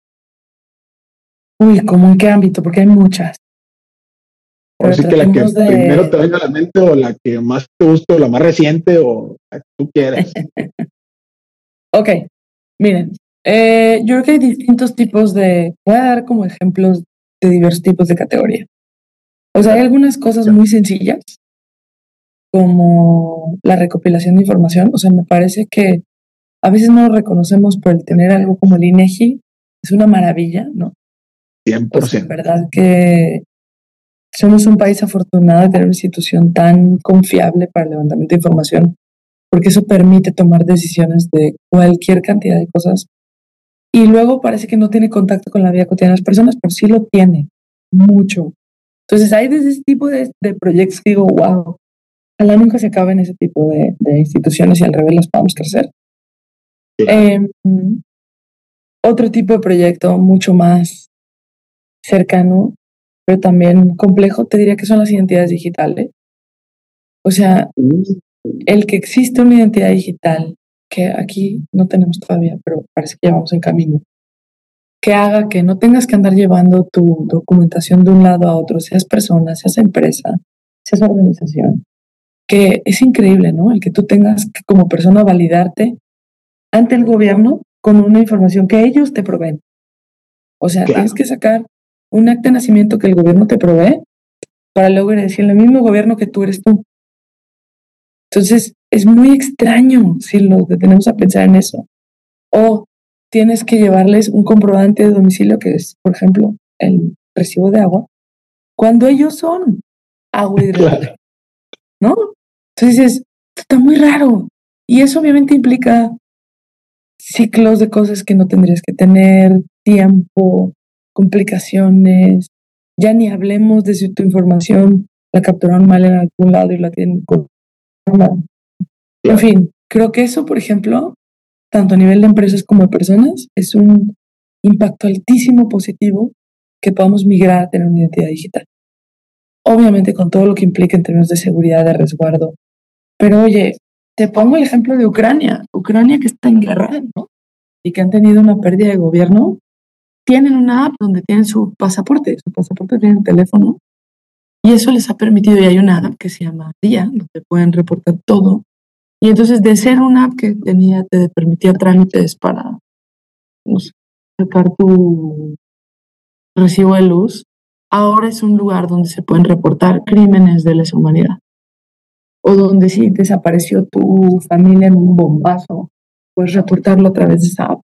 Speaker 1: Uy, ¿cómo en qué ámbito? Porque hay muchas.
Speaker 2: Pero así que la que de... primero te venga a la mente o la que más te guste o la más reciente o la que tú quieras.
Speaker 1: Ok, miren, eh, yo creo que hay distintos tipos de, voy a dar como ejemplos de diversos tipos de categoría. O sea, hay algunas cosas muy sencillas, como la recopilación de información. O sea, me parece que a veces no lo reconocemos, pero el tener algo como el INEGI es una maravilla, ¿no?
Speaker 2: cien por ciento.
Speaker 1: O sea, en verdad que somos un país afortunado de tener una institución tan confiable para el levantamiento de información, porque eso permite tomar decisiones de cualquier cantidad de cosas. Y luego parece que no tiene contacto con la vida cotidiana de las personas, pero sí lo tiene, mucho. Entonces hay desde ese tipo de, de proyectos que digo, wow, ojalá nunca se acaben ese tipo de, de instituciones y al revés las podamos crecer. Sí. Eh, otro tipo de proyecto mucho más cercano, pero también complejo, te diría que son las identidades digitales. O sea, el que existe una identidad digital, que aquí no tenemos todavía, pero parece que ya vamos en camino, que haga que no tengas que andar llevando tu documentación de un lado a otro, seas persona, seas empresa, seas organización, que es increíble, ¿no? El que tú tengas que como persona validarte ante el gobierno con una información que ellos te proveen. O sea, claro, tienes que sacar un acta de nacimiento que el gobierno te provee para luego decirle al mismo gobierno que tú eres tú. Entonces, es muy extraño si nos detenemos a pensar en eso. O tienes que llevarles un comprobante de domicilio, que es, por ejemplo, el recibo de agua, cuando ellos son agua y drenaje, ¿no? Entonces dices, está muy raro. Y eso obviamente implica ciclos de cosas que no tendrías que tener, tiempo, complicaciones. Ya ni hablemos de si tu información la capturaron mal en algún lado y la tienen con... En fin, creo que eso, por ejemplo, tanto a nivel de empresas como de personas, es un impacto altísimo positivo que podamos migrar a tener una identidad digital. Obviamente con todo lo que implica en términos de seguridad, de resguardo. Pero oye, te pongo el ejemplo de Ucrania. Ucrania que está en guerra, ¿no? Y que han tenido una pérdida de gobierno, tienen una app donde tienen su pasaporte, su pasaporte tiene el teléfono, y eso les ha permitido, y hay una app que se llama Día, donde pueden reportar todo. Y entonces de ser una app que tenía, te permitía trámites para, no sé, sacar tu recibo de luz, ahora es un lugar donde se pueden reportar crímenes de lesa humanidad. O donde si desapareció tu familia en un bombazo, puedes reportarlo a través de esa app.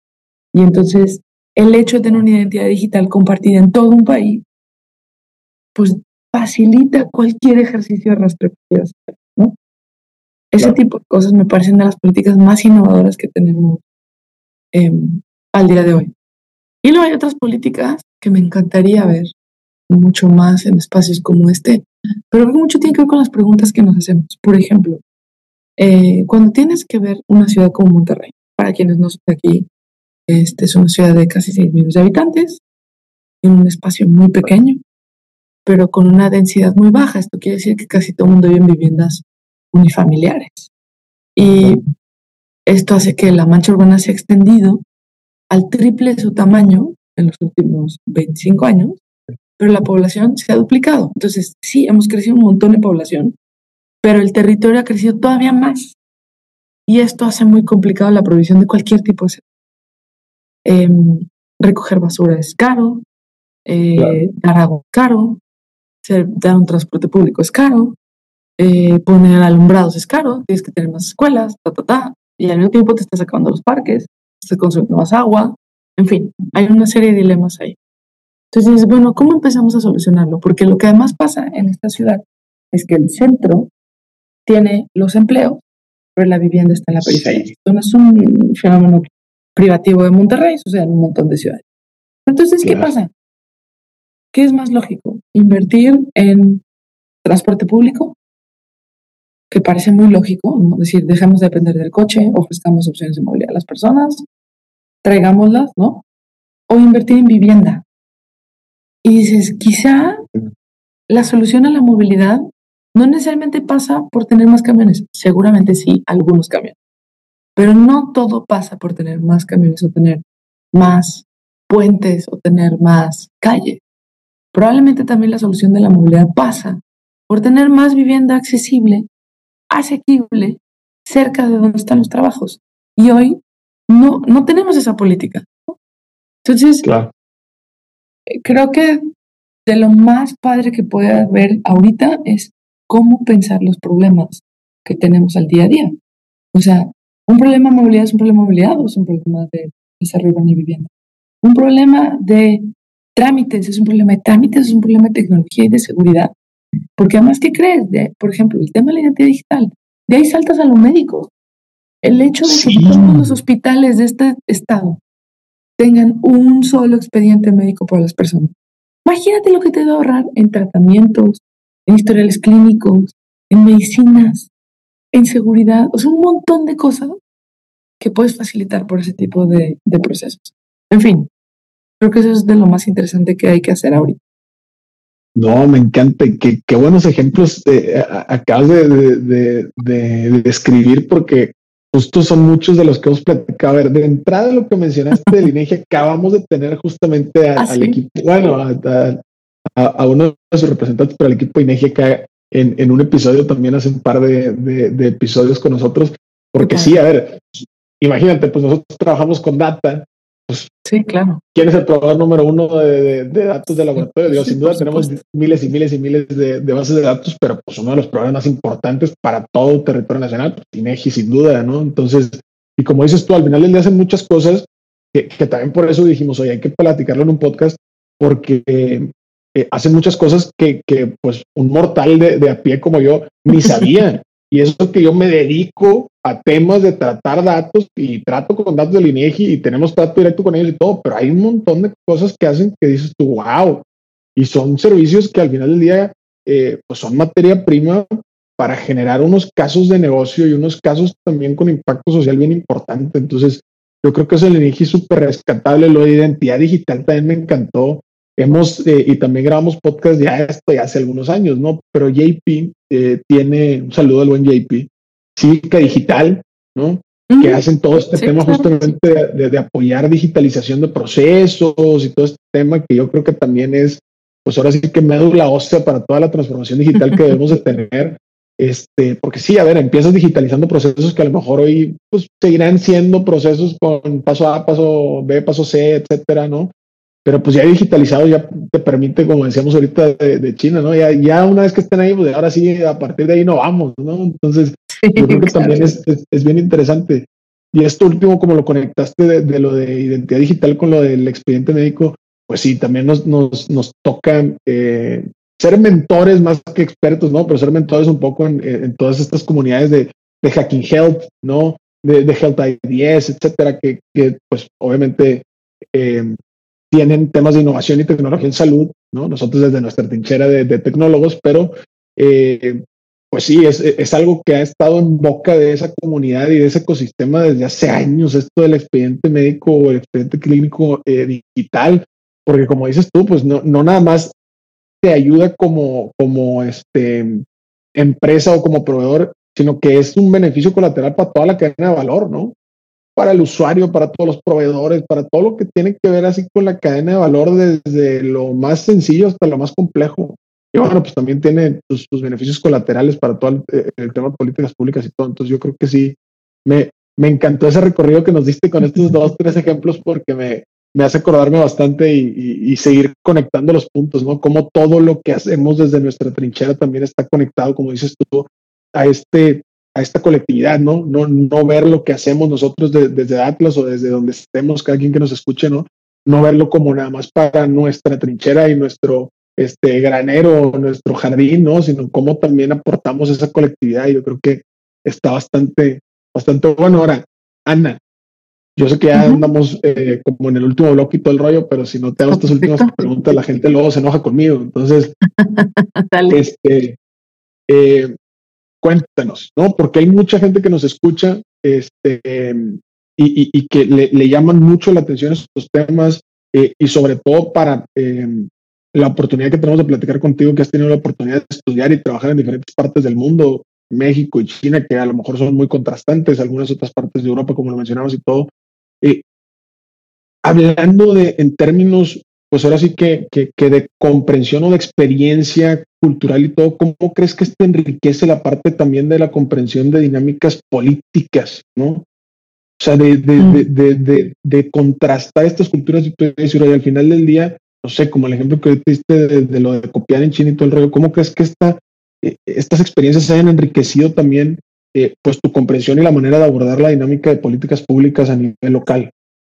Speaker 1: Y entonces el hecho de tener una identidad digital compartida en todo un país, pues facilita cualquier ejercicio de rastreo que quieras hacer, ¿no? Ese claro. tipo de cosas me parecen de las políticas más innovadoras que tenemos eh, al día de hoy. Y luego hay otras políticas que me encantaría ver mucho más en espacios como este, pero que mucho tiene que ver con las preguntas que nos hacemos. Por ejemplo, eh, cuando tienes que ver una ciudad como Monterrey, para quienes no son de aquí, este es una ciudad de casi seis millones de habitantes, en un espacio muy pequeño, pero con una densidad muy baja. Esto quiere decir que casi todo el mundo vive en viviendas unifamiliares. Y esto hace que la mancha urbana se ha extendido al triple de su tamaño en los últimos veinticinco años, pero la población se ha duplicado. Entonces, sí, hemos crecido un montón de población, pero el territorio ha crecido todavía más. Y esto hace muy complicado la provisión de cualquier tipo de servicio. Eh, recoger basura es caro, eh, claro. dar agua es caro, dar un transporte público es caro, eh, poner alumbrados es caro, tienes que tener más escuelas, ta, ta, ta, y al mismo tiempo te estás sacando los parques, estás consumiendo más agua, en fin, hay una serie de dilemas ahí. Entonces, bueno, ¿cómo empezamos a solucionarlo? Porque lo que además pasa en esta ciudad es que el centro tiene los empleos, pero la vivienda está en la periferia. Esto no es un fenómeno privativo de Monterrey, sucede en un montón de ciudades. Entonces, ¿qué claro. pasa? ¿Qué es más lógico? ¿Invertir en transporte público? Que parece muy lógico, ¿no? Es decir, dejemos de depender del coche, ofrezcamos opciones de movilidad a las personas, traigámoslas, ¿no? O invertir en vivienda. Y dices, quizá la solución a la movilidad no necesariamente pasa por tener más camiones. Seguramente sí, algunos camiones. Pero no todo pasa por tener más camiones o tener más puentes o tener más calles. Probablemente también la solución de la movilidad pasa por tener más vivienda accesible, asequible, cerca de donde están los trabajos. Y hoy no, no tenemos esa política, ¿no? Entonces, claro. creo que de lo más padre que puede haber ahorita es cómo pensar los problemas que tenemos al día a día. O sea, un problema de movilidad es un problema de movilidad o es un problema de desarrollo urbano y vivienda. Un problema de trámites es un problema de trámites, es un problema de tecnología y de seguridad. Porque además, ¿qué crees? De, por ejemplo, el tema de la identidad digital, de ahí saltas a lo médico. El hecho de sí. que todos los hospitales de este estado tengan un solo expediente médico para las personas. Imagínate lo que te va a ahorrar en tratamientos, en historiales clínicos, en medicinas, en seguridad. O sea, un montón de cosas que puedes facilitar por ese tipo de, de procesos. En fin, creo que eso es de lo más interesante que hay que hacer ahorita.
Speaker 2: No, me encanta. Qué, qué buenos ejemplos eh, acabas de, de, de, de describir, porque justo son muchos de los que hemos platicado. A ver, de entrada lo que mencionaste del INEGI, acabamos de tener justamente a, ¿Ah, al sí? equipo, bueno, a, a, a uno de sus representantes para el equipo INEGI acá en, en un episodio también hace un par de, de, de episodios con nosotros, porque okay. sí, a ver, imagínate, pues nosotros trabajamos con data. Pues,
Speaker 1: sí, claro.
Speaker 2: ¿Quién es el proveedor número uno de, de, de datos de laboratorio? Digo, sin duda sí, tenemos miles y miles y miles de, de bases de datos, pero pues uno de los proveedores más importantes para todo el territorio nacional, pues INEGI sin duda, ¿no? Entonces, y como dices tú, al final del día hacen muchas cosas que, que también por eso dijimos, oye, hay que platicarlo en un podcast, porque eh, eh, hacen muchas cosas que, que pues un mortal de, de a pie como yo ni sabía. Y eso que yo me dedico a temas de tratar datos y trato con datos del INEGI y tenemos trato directo con ellos y todo, pero hay un montón de cosas que hacen que dices tú, wow, y son servicios que al final del día eh, pues son materia prima para generar unos casos de negocio y unos casos también con impacto social bien importante. Entonces yo creo que eso del INEGI es súper rescatable. Lo de identidad digital también me encantó. Hemos, eh, y también grabamos podcast ya esto ya hace algunos años, ¿no? Pero J P eh, tiene, un saludo al buen J P, Cívica Digital, ¿no? Mm-hmm. Que hacen todo este sí, tema claro. justamente de, de, de apoyar digitalización de procesos y todo este tema que yo creo que también es, pues ahora sí que médula ósea para toda la transformación digital que debemos de tener. Este, porque sí, a ver, empiezas digitalizando procesos que a lo mejor hoy pues, seguirán siendo procesos con paso A, paso B, paso C, etcétera, ¿no? Pero pues ya digitalizado ya te permite, como decíamos ahorita de, de China, ¿no? Ya, ya una vez que estén ahí, pues ahora sí, a partir de ahí no vamos, ¿no? Entonces, sí, yo creo que claro. también es, es, es bien interesante. Y esto último, como lo conectaste de, de lo de identidad digital con lo del expediente médico, pues sí, también nos, nos, nos toca eh, ser mentores más que expertos, ¿no? Pero ser mentores un poco en, en todas estas comunidades de, de Hacking Health, ¿no? De, de Health I D S, etcétera, que, que pues obviamente eh, tienen temas de innovación y tecnología en salud, ¿no? Nosotros desde nuestra trinchera de, de tecnólogos, pero eh, pues sí, es, es algo que ha estado en boca de esa comunidad y de ese ecosistema desde hace años, esto del expediente médico o el expediente clínico eh, digital, porque como dices tú, pues no, no nada más te ayuda como, como este, empresa o como proveedor, sino que es un beneficio colateral para toda la cadena de valor, ¿no? Para el usuario, para todos los proveedores, para todo lo que tiene que ver así con la cadena de valor, desde lo más sencillo hasta lo más complejo. Y bueno, pues también tiene sus, sus beneficios colaterales para todo el, el tema de políticas públicas y todo. Entonces yo creo que sí, me, me encantó ese recorrido que nos diste con estos dos, tres ejemplos, porque me, me hace acordarme bastante y, y, y seguir conectando los puntos, ¿no? Como todo lo que hacemos desde nuestra trinchera también está conectado, como dices tú, a este a esta colectividad, ¿no? No, no ver lo que hacemos nosotros de, desde Atlas o desde donde estemos, cada quien que nos escuche, ¿no? No verlo como nada más para nuestra trinchera y nuestro este, granero, nuestro jardín, ¿no? Sino cómo también aportamos esa colectividad. Y yo creo que está bastante, bastante bueno. Ahora, Ana, yo sé que ya uh-huh. andamos eh, como en el último bloque y todo el rollo, pero si no te hago estas últimas preguntas, la gente luego se enoja conmigo. Entonces, este, eh, cuéntanos, ¿no? Porque hay mucha gente que nos escucha este, eh, y, y, y que le, le llaman mucho la atención estos temas eh, y sobre todo para eh, la oportunidad que tenemos de platicar contigo, que has tenido la oportunidad de estudiar y trabajar en diferentes partes del mundo, México y China, que a lo mejor son muy contrastantes, algunas otras partes de Europa, como lo mencionamos y todo. Eh, hablando de, en términos, pues ahora sí que, que, que de comprensión o de experiencia cultural y todo, ¿cómo crees que esto enriquece la parte también de la comprensión de dinámicas políticas, ¿no? O sea, de, de, mm. de, de, de, de contrastar estas culturas y, y al final del día, no sé, como el ejemplo que diste de, de lo de copiar en China y todo el rollo, ¿cómo crees que esta, eh, estas experiencias se hayan enriquecido también eh, pues tu comprensión y la manera de abordar la dinámica de políticas públicas a nivel local?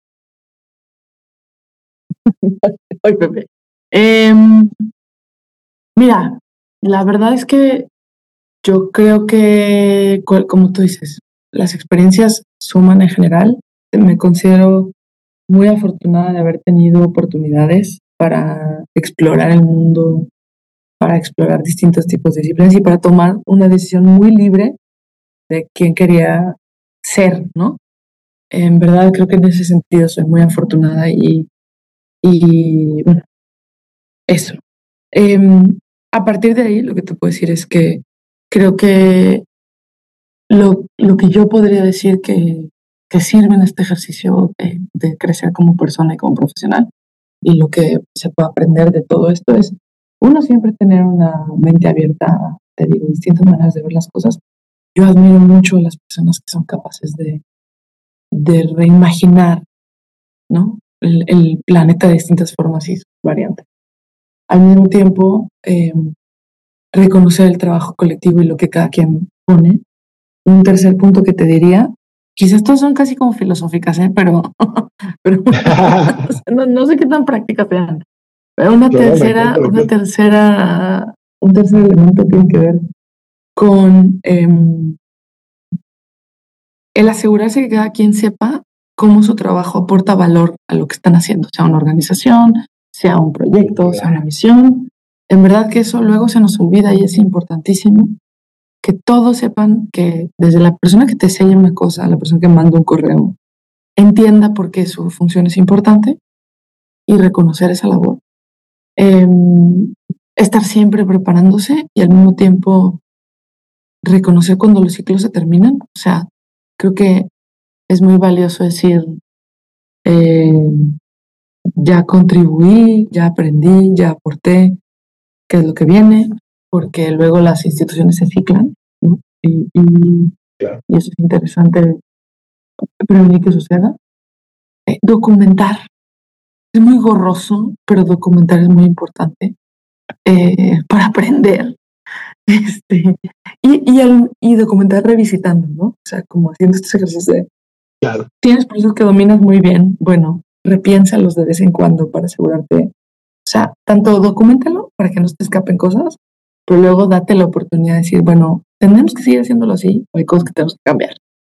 Speaker 1: Ay, Pepe. Eh, mira, la verdad es que yo creo que, como tú dices, las experiencias suman en general. Me considero muy afortunada de haber tenido oportunidades para explorar el mundo, para explorar distintos tipos de disciplinas y para tomar una decisión muy libre de quién quería ser, ¿no? En verdad creo que en ese sentido soy muy afortunada y Y bueno, eso. Eh, a partir de ahí, lo que te puedo decir es que creo que lo, lo que yo podría decir que, que sirve en este ejercicio de, de crecer como persona y como profesional, y lo que se puede aprender de todo esto es, uno, siempre tener una mente abierta, te digo, distintas maneras de ver las cosas. Yo admiro mucho a las personas que son capaces de, de reimaginar, ¿no? El, el planeta de distintas formas y sus variantes. Al mismo tiempo, eh, reconocer el trabajo colectivo y lo que cada quien pone. Un tercer punto que te diría, quizás todos son casi como filosóficas, ¿eh? pero, pero no, no sé qué tan prácticas sean. Pero una claro, tercera, una tercera, un tercer elemento tiene que ver con eh, el asegurarse que cada quien sepa cómo su trabajo aporta valor a lo que están haciendo, sea una organización, sea un proyecto, sea una misión. En verdad que eso luego se nos olvida y es importantísimo que todos sepan que desde la persona que te enseña una cosa a la persona que manda un correo, entienda por qué su función es importante y reconocer esa labor. Eh, estar siempre preparándose y al mismo tiempo reconocer cuando los ciclos se terminan. O sea, creo que es muy valioso decir, eh, ya contribuí, ya aprendí, ya aporté, qué es lo que viene, porque luego las instituciones se ciclan, ¿no? y, y, claro. y eso es interesante prevenir que suceda. Eh, documentar. Es muy gorroso, pero documentar es muy importante eh, para aprender. Este, y, y, el, y documentar revisitando, ¿no? O sea, como haciendo estos ejercicios de
Speaker 2: Claro.
Speaker 1: Tienes procesos que dominas muy bien, bueno, repiénsalos de vez en cuando para asegurarte. O sea, tanto documentalo para que no te escapen cosas, pero luego date la oportunidad de decir, bueno, ¿tenemos que seguir haciéndolo así o hay cosas que tenemos que cambiar?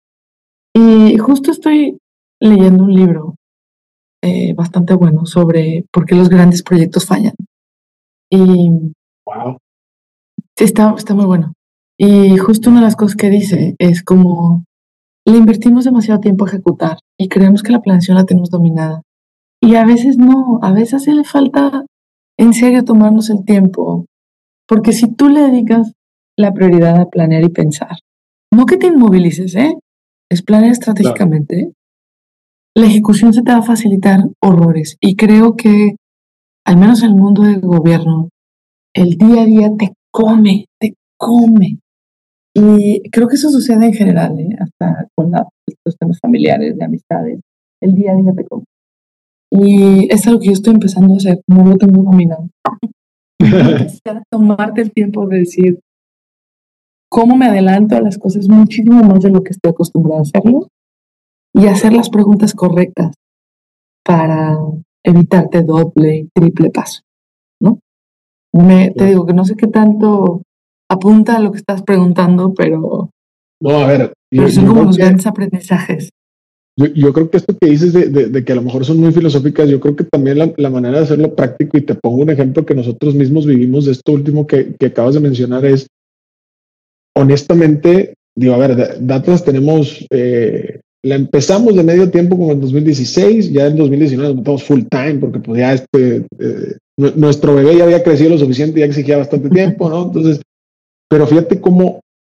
Speaker 1: Y justo estoy leyendo un libro eh, bastante bueno sobre por qué los grandes proyectos fallan. Y
Speaker 2: wow.
Speaker 1: Sí, está, está muy bueno. Y justo una de las cosas que dice es como le invertimos demasiado tiempo a ejecutar y creemos que la planeación la tenemos dominada. Y a veces no, a veces hace le falta en serio tomarnos el tiempo. Porque si tú le dedicas la prioridad a planear y pensar, no que te inmovilices, ¿eh? Es planear estratégicamente. Claro. La ejecución se te va a facilitar horrores. Y creo que, al menos en el mundo del gobierno, el día a día te come, te come. Y creo que eso sucede en general, ¿eh? Hasta con la, los temas familiares, de amistades. El día a día te come. Y es algo que yo estoy empezando a hacer, no lo tengo dominado. Empezar a tomarte el tiempo de decir cómo me adelanto a las cosas muchísimo más de lo que estoy acostumbrado a hacerlo y hacer las preguntas correctas para evitarte doble y triple paso, ¿no? Me, te digo que no sé qué tanto apunta a lo que estás preguntando, pero,
Speaker 2: no, a ver,
Speaker 1: pero yo, son como los grandes aprendizajes.
Speaker 2: Yo, yo creo que esto que dices de, de, de que a lo mejor son muy filosóficas, yo creo que también la, la manera de hacerlo práctico, y te pongo un ejemplo que nosotros mismos vivimos de esto último que, que acabas de mencionar, es honestamente, digo, a ver, datos tenemos, eh, la empezamos de medio tiempo como en dos mil dieciséis, ya en dos mil diecinueve nos metamos full time porque pues ya este, eh, nuestro bebé ya había crecido lo suficiente, ya exigía bastante tiempo, ¿no? Entonces, pero fíjate cómo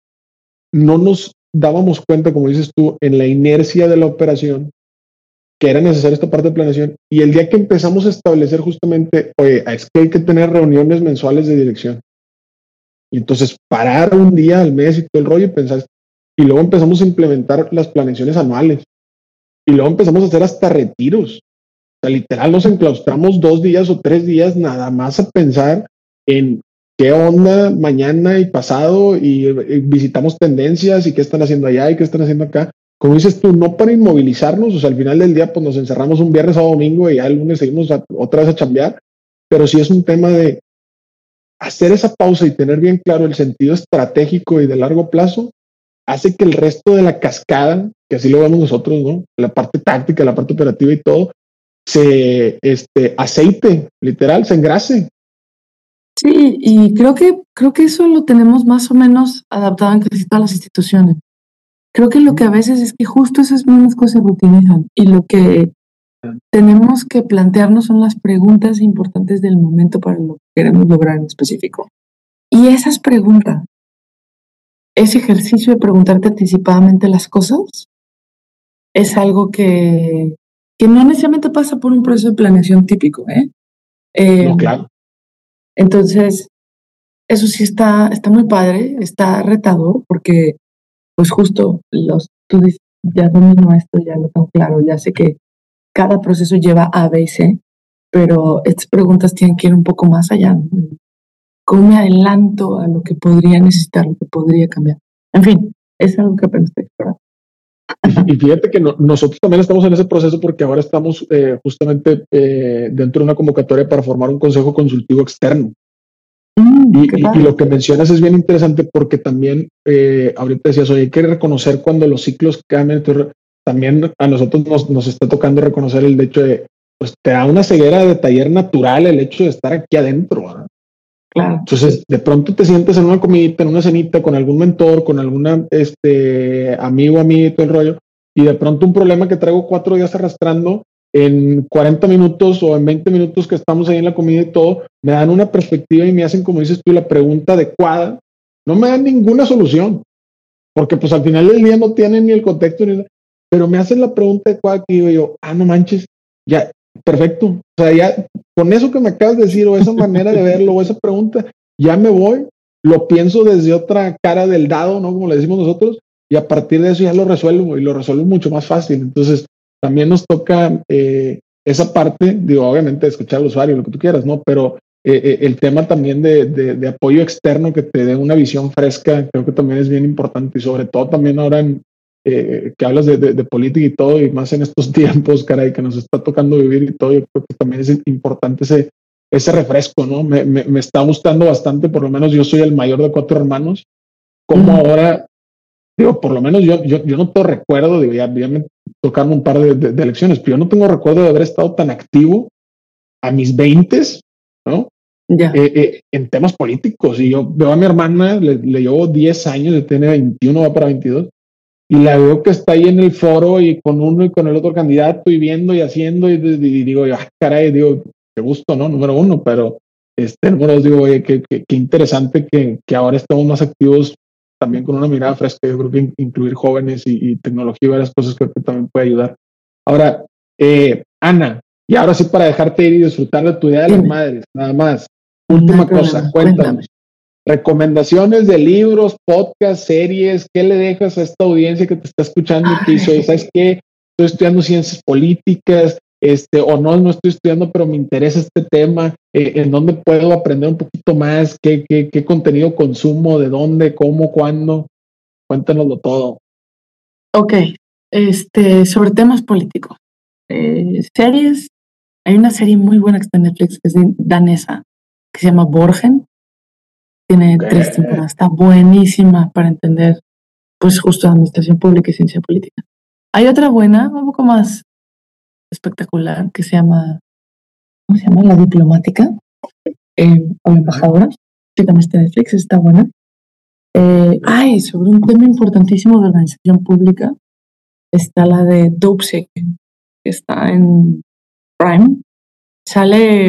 Speaker 2: no nos dábamos cuenta, como dices tú, en la inercia de la operación, que era necesaria esta parte de planeación, y el día que empezamos a establecer justamente, oye, es que hay que tener reuniones mensuales de dirección, y entonces parar un día al mes y todo el rollo y pensar, y luego empezamos a implementar las planeaciones anuales, y luego empezamos a hacer hasta retiros, o sea, literal nos enclaustramos dos días o tres días nada más a pensar en qué onda mañana y pasado, y, y visitamos tendencias y qué están haciendo allá y qué están haciendo acá. Como dices tú, no para inmovilizarnos, o sea, al final del día pues nos encerramos un viernes a domingo y ya el lunes seguimos a, otra vez a chambear, pero sí es un tema de hacer esa pausa y tener bien claro el sentido estratégico y de largo plazo, hace que el resto de la cascada, que así lo vemos nosotros, ¿no? La parte táctica, la parte operativa y todo, se este, aceite, literal, se engrase.
Speaker 1: Sí, y creo que, creo que eso lo tenemos más o menos adaptado en casi todas las instituciones. Creo que lo que a veces es que justo esas mismas cosas se rutinizan y lo que tenemos que plantearnos son las preguntas importantes del momento para lo que queremos lograr en específico. Y esas preguntas, ese ejercicio de preguntarte anticipadamente las cosas, es algo que, que no necesariamente pasa por un proceso de planeación típico, ¿eh? eh
Speaker 2: no, claro.
Speaker 1: Entonces, eso sí está, está muy padre, está retador, porque pues justo los, tú dices, ya domino esto, ya lo tengo claro, ya sé que cada proceso lleva A, B y C, pero estas preguntas tienen que ir un poco más allá, ¿no? ¿Cómo me adelanto a lo que podría necesitar, lo que podría cambiar? En fin, es algo que apenas estoy explorando.
Speaker 2: Y fíjate que no, nosotros también estamos en ese proceso porque ahora estamos eh, justamente eh, dentro de una convocatoria para formar un consejo consultivo externo.
Speaker 1: Mm,
Speaker 2: y, y, y lo que mencionas es bien interesante porque también eh, ahorita decías, oye, hay que reconocer cuando los ciclos cambian. Entonces, también a nosotros nos, nos está tocando reconocer el hecho de, pues te da una ceguera de taller natural el hecho de estar aquí adentro, ¿verdad?
Speaker 1: Claro.
Speaker 2: Entonces, de pronto te sientes en una comidita, en una cenita con algún mentor, con alguna este, amigo, amigo y todo el rollo, y de pronto un problema que traigo cuatro días arrastrando, en cuarenta minutos o en veinte minutos que estamos ahí en la comida y todo, me dan una perspectiva y me hacen, como dices tú, la pregunta adecuada. No me dan ninguna solución, porque pues al final del día no tienen ni el contexto, ni nada, pero me hacen la pregunta adecuada que digo yo, ah, no manches, ya, perfecto. O sea, ya con eso que me acabas de decir, o esa manera de verlo, o esa pregunta, ya me voy, lo pienso desde otra cara del dado, ¿no? Como le decimos nosotros, y a partir de eso ya lo resuelvo, y lo resuelvo mucho más fácil. Entonces, también nos toca eh, esa parte, digo, obviamente, escuchar al usuario, lo que tú quieras, ¿no? Pero eh, eh, el tema también de, de, de apoyo externo que te dé una visión fresca, creo que también es bien importante, y sobre todo también ahora en, eh, que hablas de, de, de política y todo, y más en estos tiempos, caray, que nos está tocando vivir y todo, yo creo que también es importante ese, ese refresco, ¿no? Me, me, me está gustando bastante, por lo menos yo soy el mayor de cuatro hermanos, como mm. ahora, digo, por lo menos yo, yo, yo no te recuerdo, digo, ya, ya me tocaron un par de, de, de elecciones, pero yo no tengo recuerdo de haber estado tan activo a mis veintes, ¿no?
Speaker 1: Ya.
Speaker 2: Eh, eh, en temas políticos. Y yo veo a mi hermana, le, le llevo diez años, de tiene veintiuno, va para veintidós, y la veo que está ahí en el foro y con uno y con el otro candidato y viendo y haciendo, y, y, y digo, ah, caray, digo, qué gusto, ¿no? Número uno, pero este, número dos, digo, oye, qué, qué, qué interesante que, que ahora estamos más activos también con una mirada fresca. Yo creo que incluir jóvenes y, y tecnología y varias cosas creo que también puede ayudar. Ahora, eh, Ana, y ahora sí para dejarte ir y disfrutar de tu Día de las Madres, nada más. Última no cosa, cuéntanos. Cuéntame. Recomendaciones de libros, podcasts, series, ¿qué le dejas a esta audiencia que te está escuchando y te dice, ¿sabes qué? Estoy estudiando ciencias políticas, este, o no, no estoy estudiando, pero me interesa este tema, eh, ¿en dónde puedo aprender un poquito más? ¿Qué, qué, qué contenido consumo? ¿De dónde? ¿Cómo? ¿Cuándo? Cuéntanoslo todo.
Speaker 1: Ok, este, sobre temas políticos. Eh, series, hay una serie muy buena que está en Netflix, que es danesa, que se llama Borgen. Tiene okay. tres temporadas, está buenísima para entender, pues, justo administración pública y ciencia política. Hay otra buena, un poco más espectacular, que se llama, ¿cómo se llama? La diplomática, eh, o embajadora, que también está en Netflix, está buena. Eh, ay, sobre un tema importantísimo de organización pública, está la de DOPSEC, que está en Prime. Sale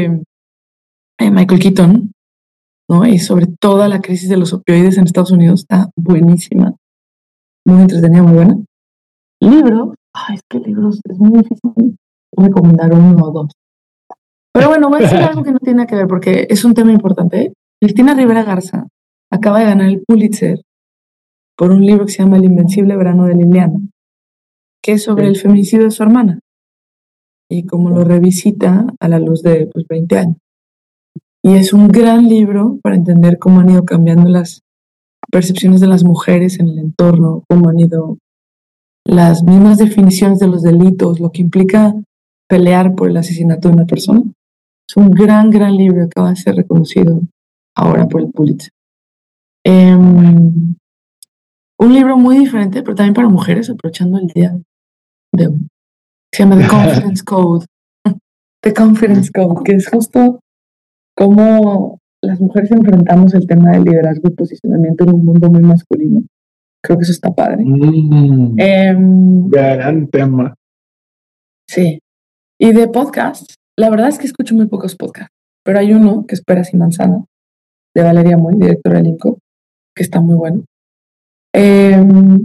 Speaker 1: eh, Michael Keaton, ¿no? Y sobre toda la crisis de los opioides en Estados Unidos, está buenísima, muy entretenida, muy buena. Libros, ay, es que libros es muy difícil recomendar uno o dos. Pero bueno, voy a decir algo que no tiene que ver, porque es un tema importante. Cristina Rivera Garza acaba de ganar el Pulitzer por un libro que se llama El Invencible Verano de Liliana, que es sobre el feminicidio de su hermana, y como lo revisita a la luz de pues, veinte años. Y es un gran libro para entender cómo han ido cambiando las percepciones de las mujeres en el entorno, cómo han ido las mismas definiciones de los delitos, lo que implica pelear por el asesinato de una persona. Es un gran, gran libro que acaba de ser reconocido ahora por el Pulitzer. Eh, un libro muy diferente, pero también para mujeres, aprovechando el día de hoy. Se llama The Confidence Code. The Confidence Code, que es justo cómo las mujeres enfrentamos el tema del liderazgo y posicionamiento en un mundo muy masculino. Creo que eso está padre.
Speaker 2: Mm, eh, gran tema.
Speaker 1: Sí. Y de podcasts, la verdad es que escucho muy pocos podcasts, pero hay uno que es Peras y Manzana, de Valeria Moy, directora del INCO, que está muy bueno. Eh,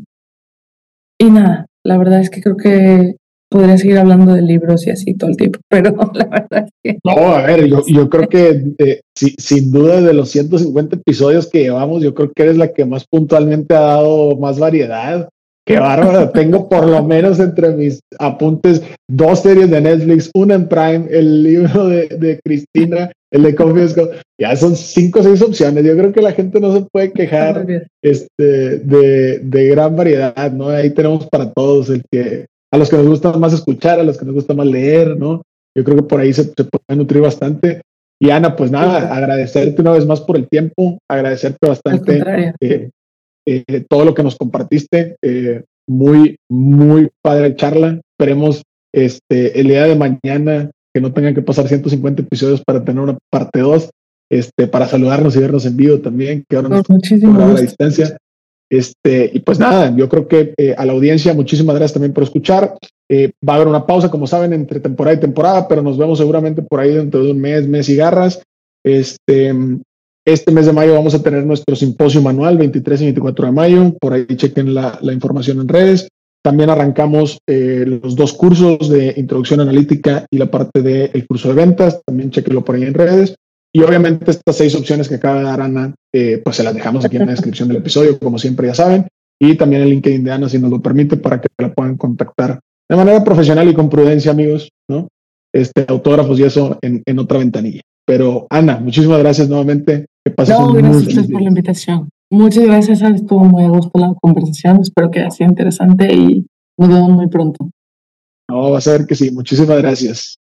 Speaker 1: y nada, la verdad es que creo que podría seguir hablando de libros y así todo el tiempo, pero la verdad es que...
Speaker 2: No, a ver, yo, yo creo que eh, si, sin duda de los ciento cincuenta episodios que llevamos, yo creo que eres la que más puntualmente ha dado más variedad. Qué bárbaro, tengo por lo menos entre mis apuntes dos series de Netflix, una en Prime, el libro de, de Cristina, el de Confidence Code. Ya son cinco o seis opciones. Yo creo que la gente no se puede quejar este, de, de gran variedad, ¿no? Ahí tenemos para todos, el que a los que nos gusta más escuchar, a los que nos gusta más leer, ¿no? Yo creo que por ahí se, se puede nutrir bastante. Y Ana, pues nada, sí, sí. agradecerte una vez más por el tiempo, agradecerte bastante eh, eh, todo lo que nos compartiste. Eh, muy, muy padre charla. Esperemos este, el día de mañana que no tengan que pasar ciento cincuenta episodios para tener una parte dos, este, para saludarnos y vernos en vivo también, que ahora nos
Speaker 1: muchísimo
Speaker 2: a la distancia. Este, y pues nada, yo creo que eh, a la audiencia, muchísimas gracias también por escuchar. Eh, va a haber una pausa, como saben, entre temporada y temporada, pero nos vemos seguramente por ahí dentro de un mes, mes y garras. Este, este mes de mayo vamos a tener nuestro simposio manual, veintitrés y veinticuatro de mayo. Por ahí chequen la, la información en redes. También arrancamos eh, los dos cursos de introducción analítica y la parte del curso de ventas. También chequenlo por ahí en redes. Y obviamente estas seis opciones que acaba de dar Ana, eh, pues se las dejamos aquí en la descripción del episodio, como siempre ya saben. Y también el LinkedIn de Ana, si nos lo permite, para que la puedan contactar de manera profesional y con prudencia, amigos, ¿no? Este, autógrafos y eso en, en otra ventanilla. Pero Ana, muchísimas gracias nuevamente. Que pases
Speaker 1: no,
Speaker 2: un
Speaker 1: gracias
Speaker 2: muy
Speaker 1: a ustedes por la invitación. Muchas gracias, César. Estuvo muy a gusto la conversación. Espero que haya sido interesante y nos vemos muy pronto.
Speaker 2: No, vas a ver que sí. Muchísimas gracias.